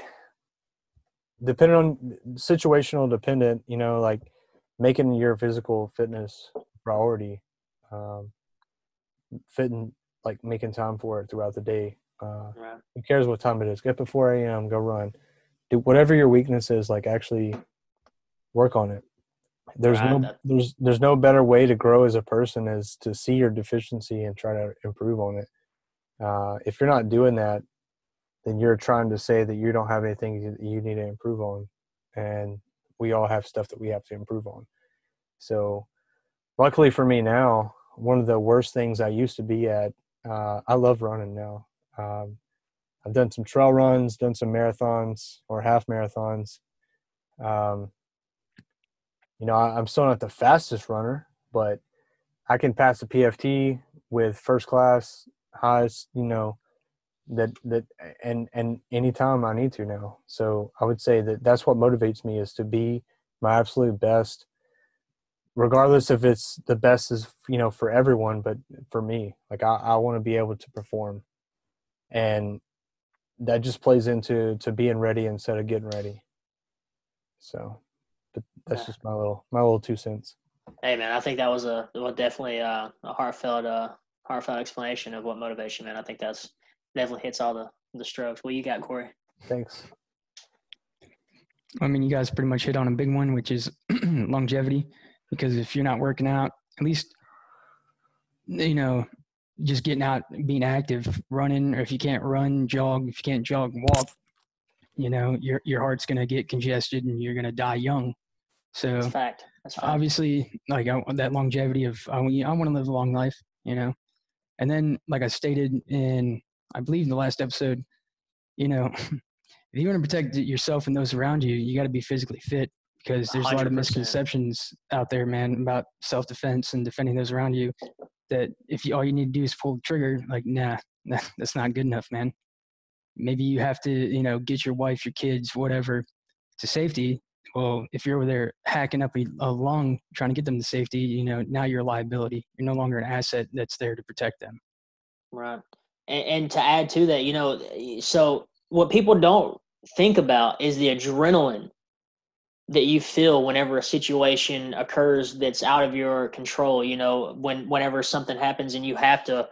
situational dependent, you know, like making your physical fitness priority, fitting, like making time for it throughout the day. Right. Who cares what time it is? Get up at 4 a.m., go run. Do whatever your weakness is, like actually work on it. There's no better way to grow as a person is to see your deficiency and try to improve on it. If you're not doing that, then you're trying to say that you don't have anything you need to improve on. And we all have stuff that we have to improve on. So luckily for me now, one of the worst things I used to be at, I love running now. I've done some trail runs, done some marathons or half marathons. You know, I'm still not the fastest runner, but I can pass the PFT with first class highs, you know, and anytime I need to now. So I would say that that's what motivates me, is to be my absolute best, regardless if it's the best is, you know, for everyone, but for me, like I want to be able to perform, and that just plays into being ready instead of getting ready. So, but that's just my little 2 cents. Hey man, I think that was definitely a heartfelt explanation of what motivation, man. I think that's definitely hits all the strokes. What you got, Corey? Thanks. I mean, you guys pretty much hit on a big one, which is longevity. because if you're not working out, at least, you know, just getting out, being active, running, or if you can't run, jog. If you can't jog, walk. You know, your heart's gonna get congested and you're gonna die young. That's So fact. That's fact. obviously, like that longevity of I want to live a long life. You know, and then like I stated in I believe the last episode, you know, if you want to protect yourself and those around you, you got to be physically fit because there's a lot of 100%. misconceptions out there, man, about self-defense and defending those around you. That if all you need to do is pull the trigger, like, nah, that's not good enough, man. Maybe you have to, you know, get your wife, your kids, whatever, to safety. Well, if you're over there hacking up a lung trying to get them to safety, you know, now you're a liability. You're no longer an asset that's there to protect them. Right. And to add to that, you know, so what people don't think about is the adrenaline that you feel whenever a situation occurs that's out of your control. You know, whenever something happens and you have to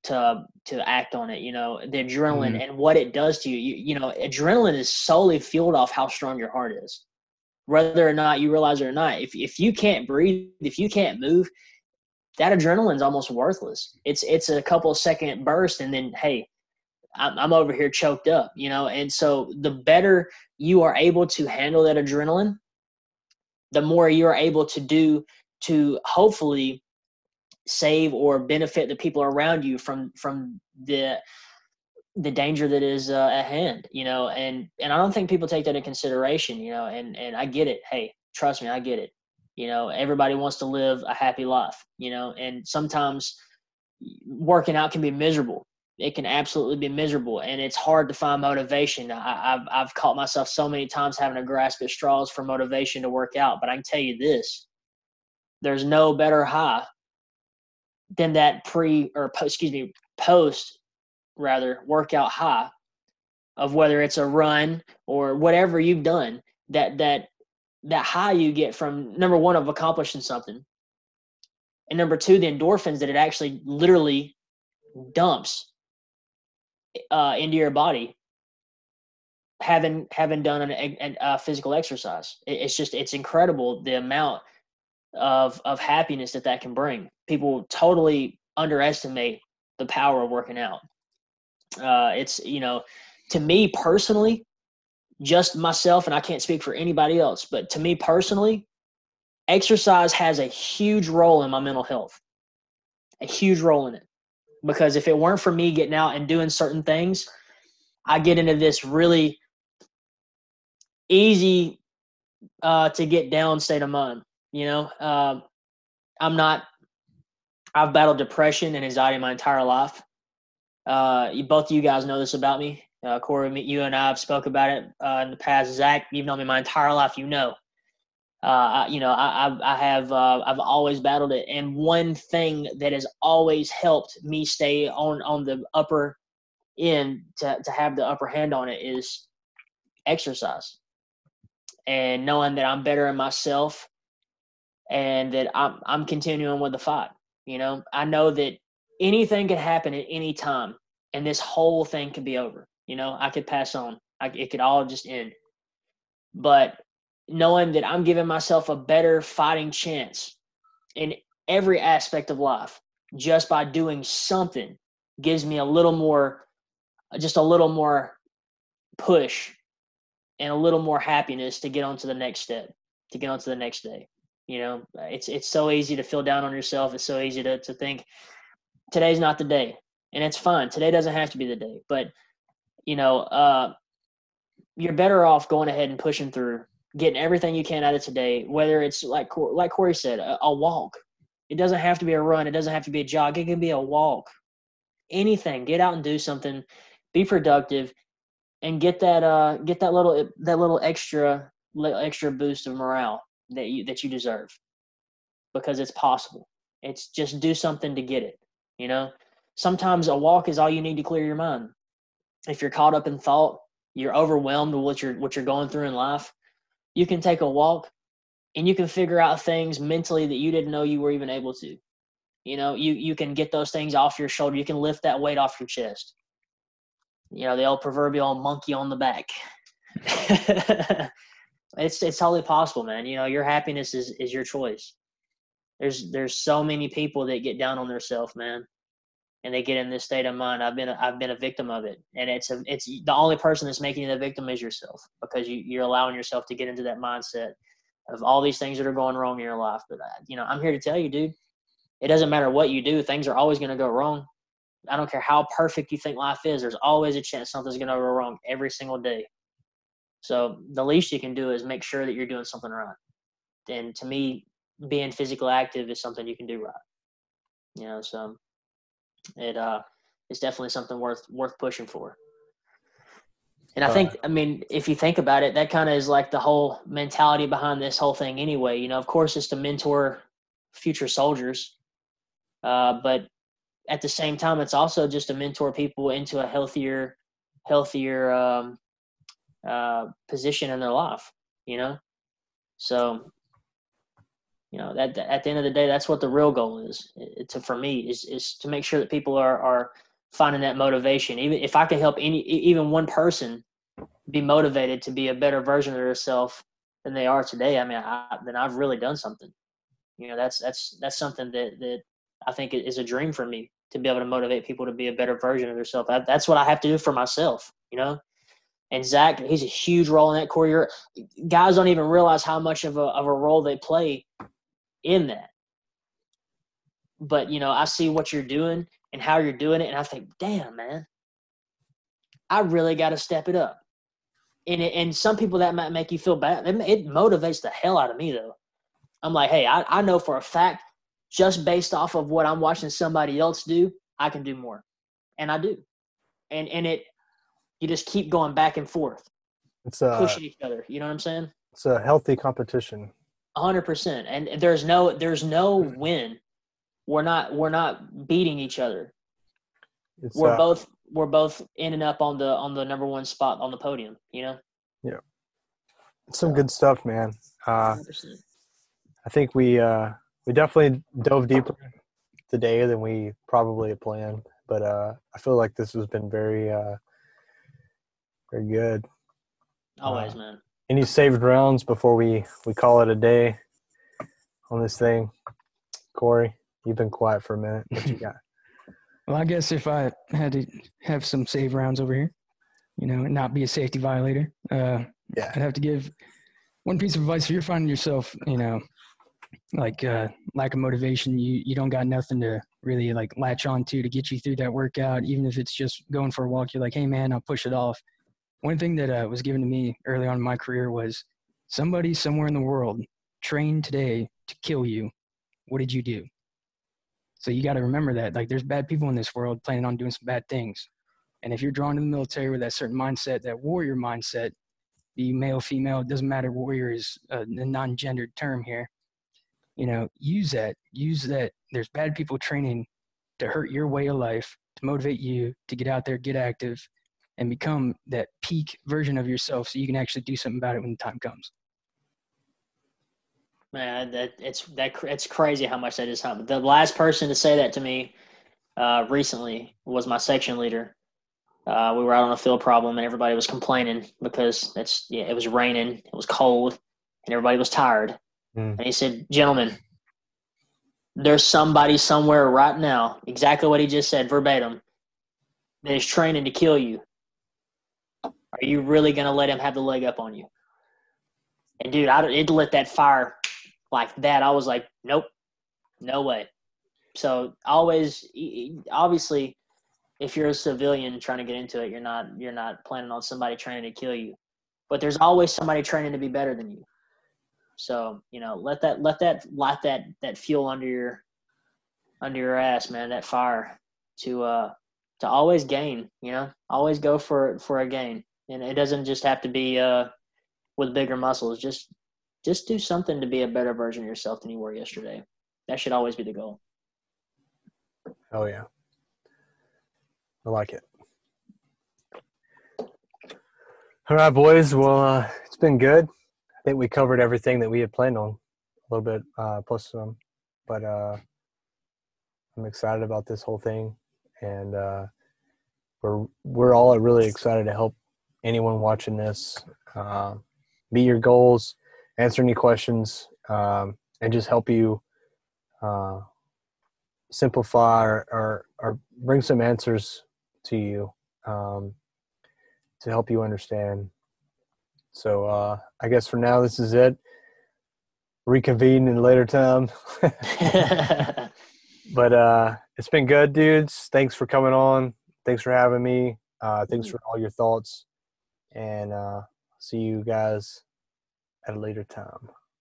act on it. You know, the adrenaline and what it does to you. You know, adrenaline is solely fueled off how strong your heart is, whether or not you realize it or not. If you can't breathe, if you can't move, that adrenaline's almost worthless. It's a couple of second burst, and then hey, I'm over here choked up. You know, and so the better you are able to handle that adrenaline, the more you are able to do to hopefully save or benefit the people around you from the danger that is at hand, you know, and I don't think people take that into consideration, you know, and I get it. Hey, trust me, I get it. You know, everybody wants to live a happy life, you know, and sometimes working out can be miserable. It can absolutely be miserable, and it's hard to find motivation. I've caught myself so many times having to grasp at straws for motivation to work out, but I can tell you this: there's no better high than that post workout high of whether it's a run or whatever you've done. That high you get from, number one, of accomplishing something, and number two, the endorphins that it actually literally dumps into your body, having done a physical exercise. It's incredible the amount of happiness that can bring. People totally underestimate the power of working out. It's, you know, to me personally, just myself, and I can't speak for anybody else, but to me personally, exercise has a huge role in my mental health, a huge role in it. Because if it weren't for me getting out and doing certain things, I get into this really easy to get down state of mind. You know, I've battled depression and anxiety my entire life. Both of you guys know this about me. Corey, you and I have spoke about it in the past. Zach, you've known me my entire life. You know, I've always battled it. And one thing that has always helped me stay on the upper end to have the upper hand on it is exercise, and knowing that I'm better in myself and that I'm continuing with the fight. You know, I know that anything can happen at any time, and this whole thing could be over. You know, I could pass on. It could all just end. But knowing that I'm giving myself a better fighting chance in every aspect of life just by doing something gives me a little more push and a little more happiness to get on to the next step, to get on to the next day. You know, it's so easy to feel down on yourself. It's so easy to think today's not the day, and it's fine. Today doesn't have to be the day, but you know, you're better off going ahead and pushing through, getting everything you can out of today, whether it's like Corey said, a walk. It doesn't have to be a run. It doesn't have to be a jog. It can be a walk. Anything. Get out and do something. Be productive, and get that little extra boost of morale that you deserve, because it's possible. It's just do something to get it. You know, sometimes a walk is all you need to clear your mind. If you're caught up in thought, you're overwhelmed with what you're going through in life, you can take a walk and you can figure out things mentally that you didn't know you were even able to. You know, you can get those things off your shoulder. You can lift that weight off your chest. You know, the old proverbial monkey on the back. It's totally possible, man. You know, your happiness is your choice. There's so many people that get down on themselves, man, and they get in this state of mind. I've been a victim of it, and it's the only person that's making you the victim is yourself, because you're allowing yourself to get into that mindset of all these things that are going wrong in your life. But I'm here to tell you, dude, it doesn't matter what you do. Things are always going to go wrong. I don't care how perfect you think life is. There's always a chance something's going to go wrong every single day. So the least you can do is make sure that you're doing something right. And to me, being physically active is something you can do right. So it's definitely something worth pushing for. And I think, if you think about it, that kind of is like the whole mentality behind this whole thing anyway. Of course, it's to mentor future soldiers, but at the same time, it's also just to mentor people into a healthier position in their life, So, that at the end of the day, that's what the real goal is. For me, is to make sure that people are finding that motivation. Even if I can help even one person be motivated to be a better version of themselves than they are today, then I've really done something. That's something that I think is a dream for me, to be able to motivate people to be a better version of themselves. That's what I have to do for myself, And Zach, he's a huge role in that. Corey, guys don't even realize how much of a role they play in that. But, I see what you're doing and how you're doing it, and I think, damn, man, I really got to step it up. And some people that might make you feel bad. It motivates the hell out of me, though. I'm like, hey, I know for a fact, just based off of what I'm watching somebody else do, I can do more. And I do. And you just keep going back and forth. It's pushing each other. You know what I'm saying? It's a healthy competition. 100%. And there's no win. We're not beating each other. We're both ending up on the number one spot on the podium, Yeah. Some good stuff, man. 100%. I think we definitely dove deeper today than we probably had planned, but I feel like this has been very very good. Always, man. Any saved rounds before we call it a day on this thing? Corey, you've been quiet for a minute. What you got? Well, I guess if I had to have some save rounds over here, and not be a safety violator, I'd have to give one piece of advice. If you're finding yourself, lack of motivation, you don't got nothing to really latch on to get you through that workout. Even if it's just going for a walk, you're like, hey man, I'll push it off. One thing that was given to me early on in my career was somebody somewhere in the world trained today to kill you. What did you do? So you got to remember that there's bad people in this world planning on doing some bad things. And if you're drawn to the military with that certain mindset, that warrior mindset, be male, female, it doesn't matter. Warrior is a non-gendered term here. Use that. There's bad people training to hurt your way of life, to motivate you to get out there, get active, and become that peak version of yourself so you can actually do something about it when the time comes. Man, it's crazy how much that is happening. The last person to say that to me recently was my section leader. We were out on a field problem, and everybody was complaining because it was raining, it was cold, and everybody was tired. And he said, gentlemen, there's somebody somewhere right now, exactly what he just said, verbatim, that is training to kill you. Are you really going to let him have the leg up on you? And, dude, it lit that fire like that. I was like, nope, no way. So obviously, if you're a civilian trying to get into it, you're not planning on somebody training to kill you. But there's always somebody training to be better than you. So, let that light that fuel under your ass, man, that fire to always gain, always go for a gain. And it doesn't just have to be with bigger muscles. Just do something to be a better version of yourself than you were yesterday. That should always be the goal. Oh yeah. I like it. All right, boys. Well, it's been good. I think we covered everything that we had planned on, a little bit plus some. But I'm excited about this whole thing, and we're all really excited to help anyone watching this meet your goals, answer any questions, and just help you simplify or bring some answers to you to help you understand. So I guess for now, this is it. Reconvene in a later time. But it's been good, dudes. Thanks for coming on. Thanks for having me. Thanks for all your thoughts. And see you guys at a later time.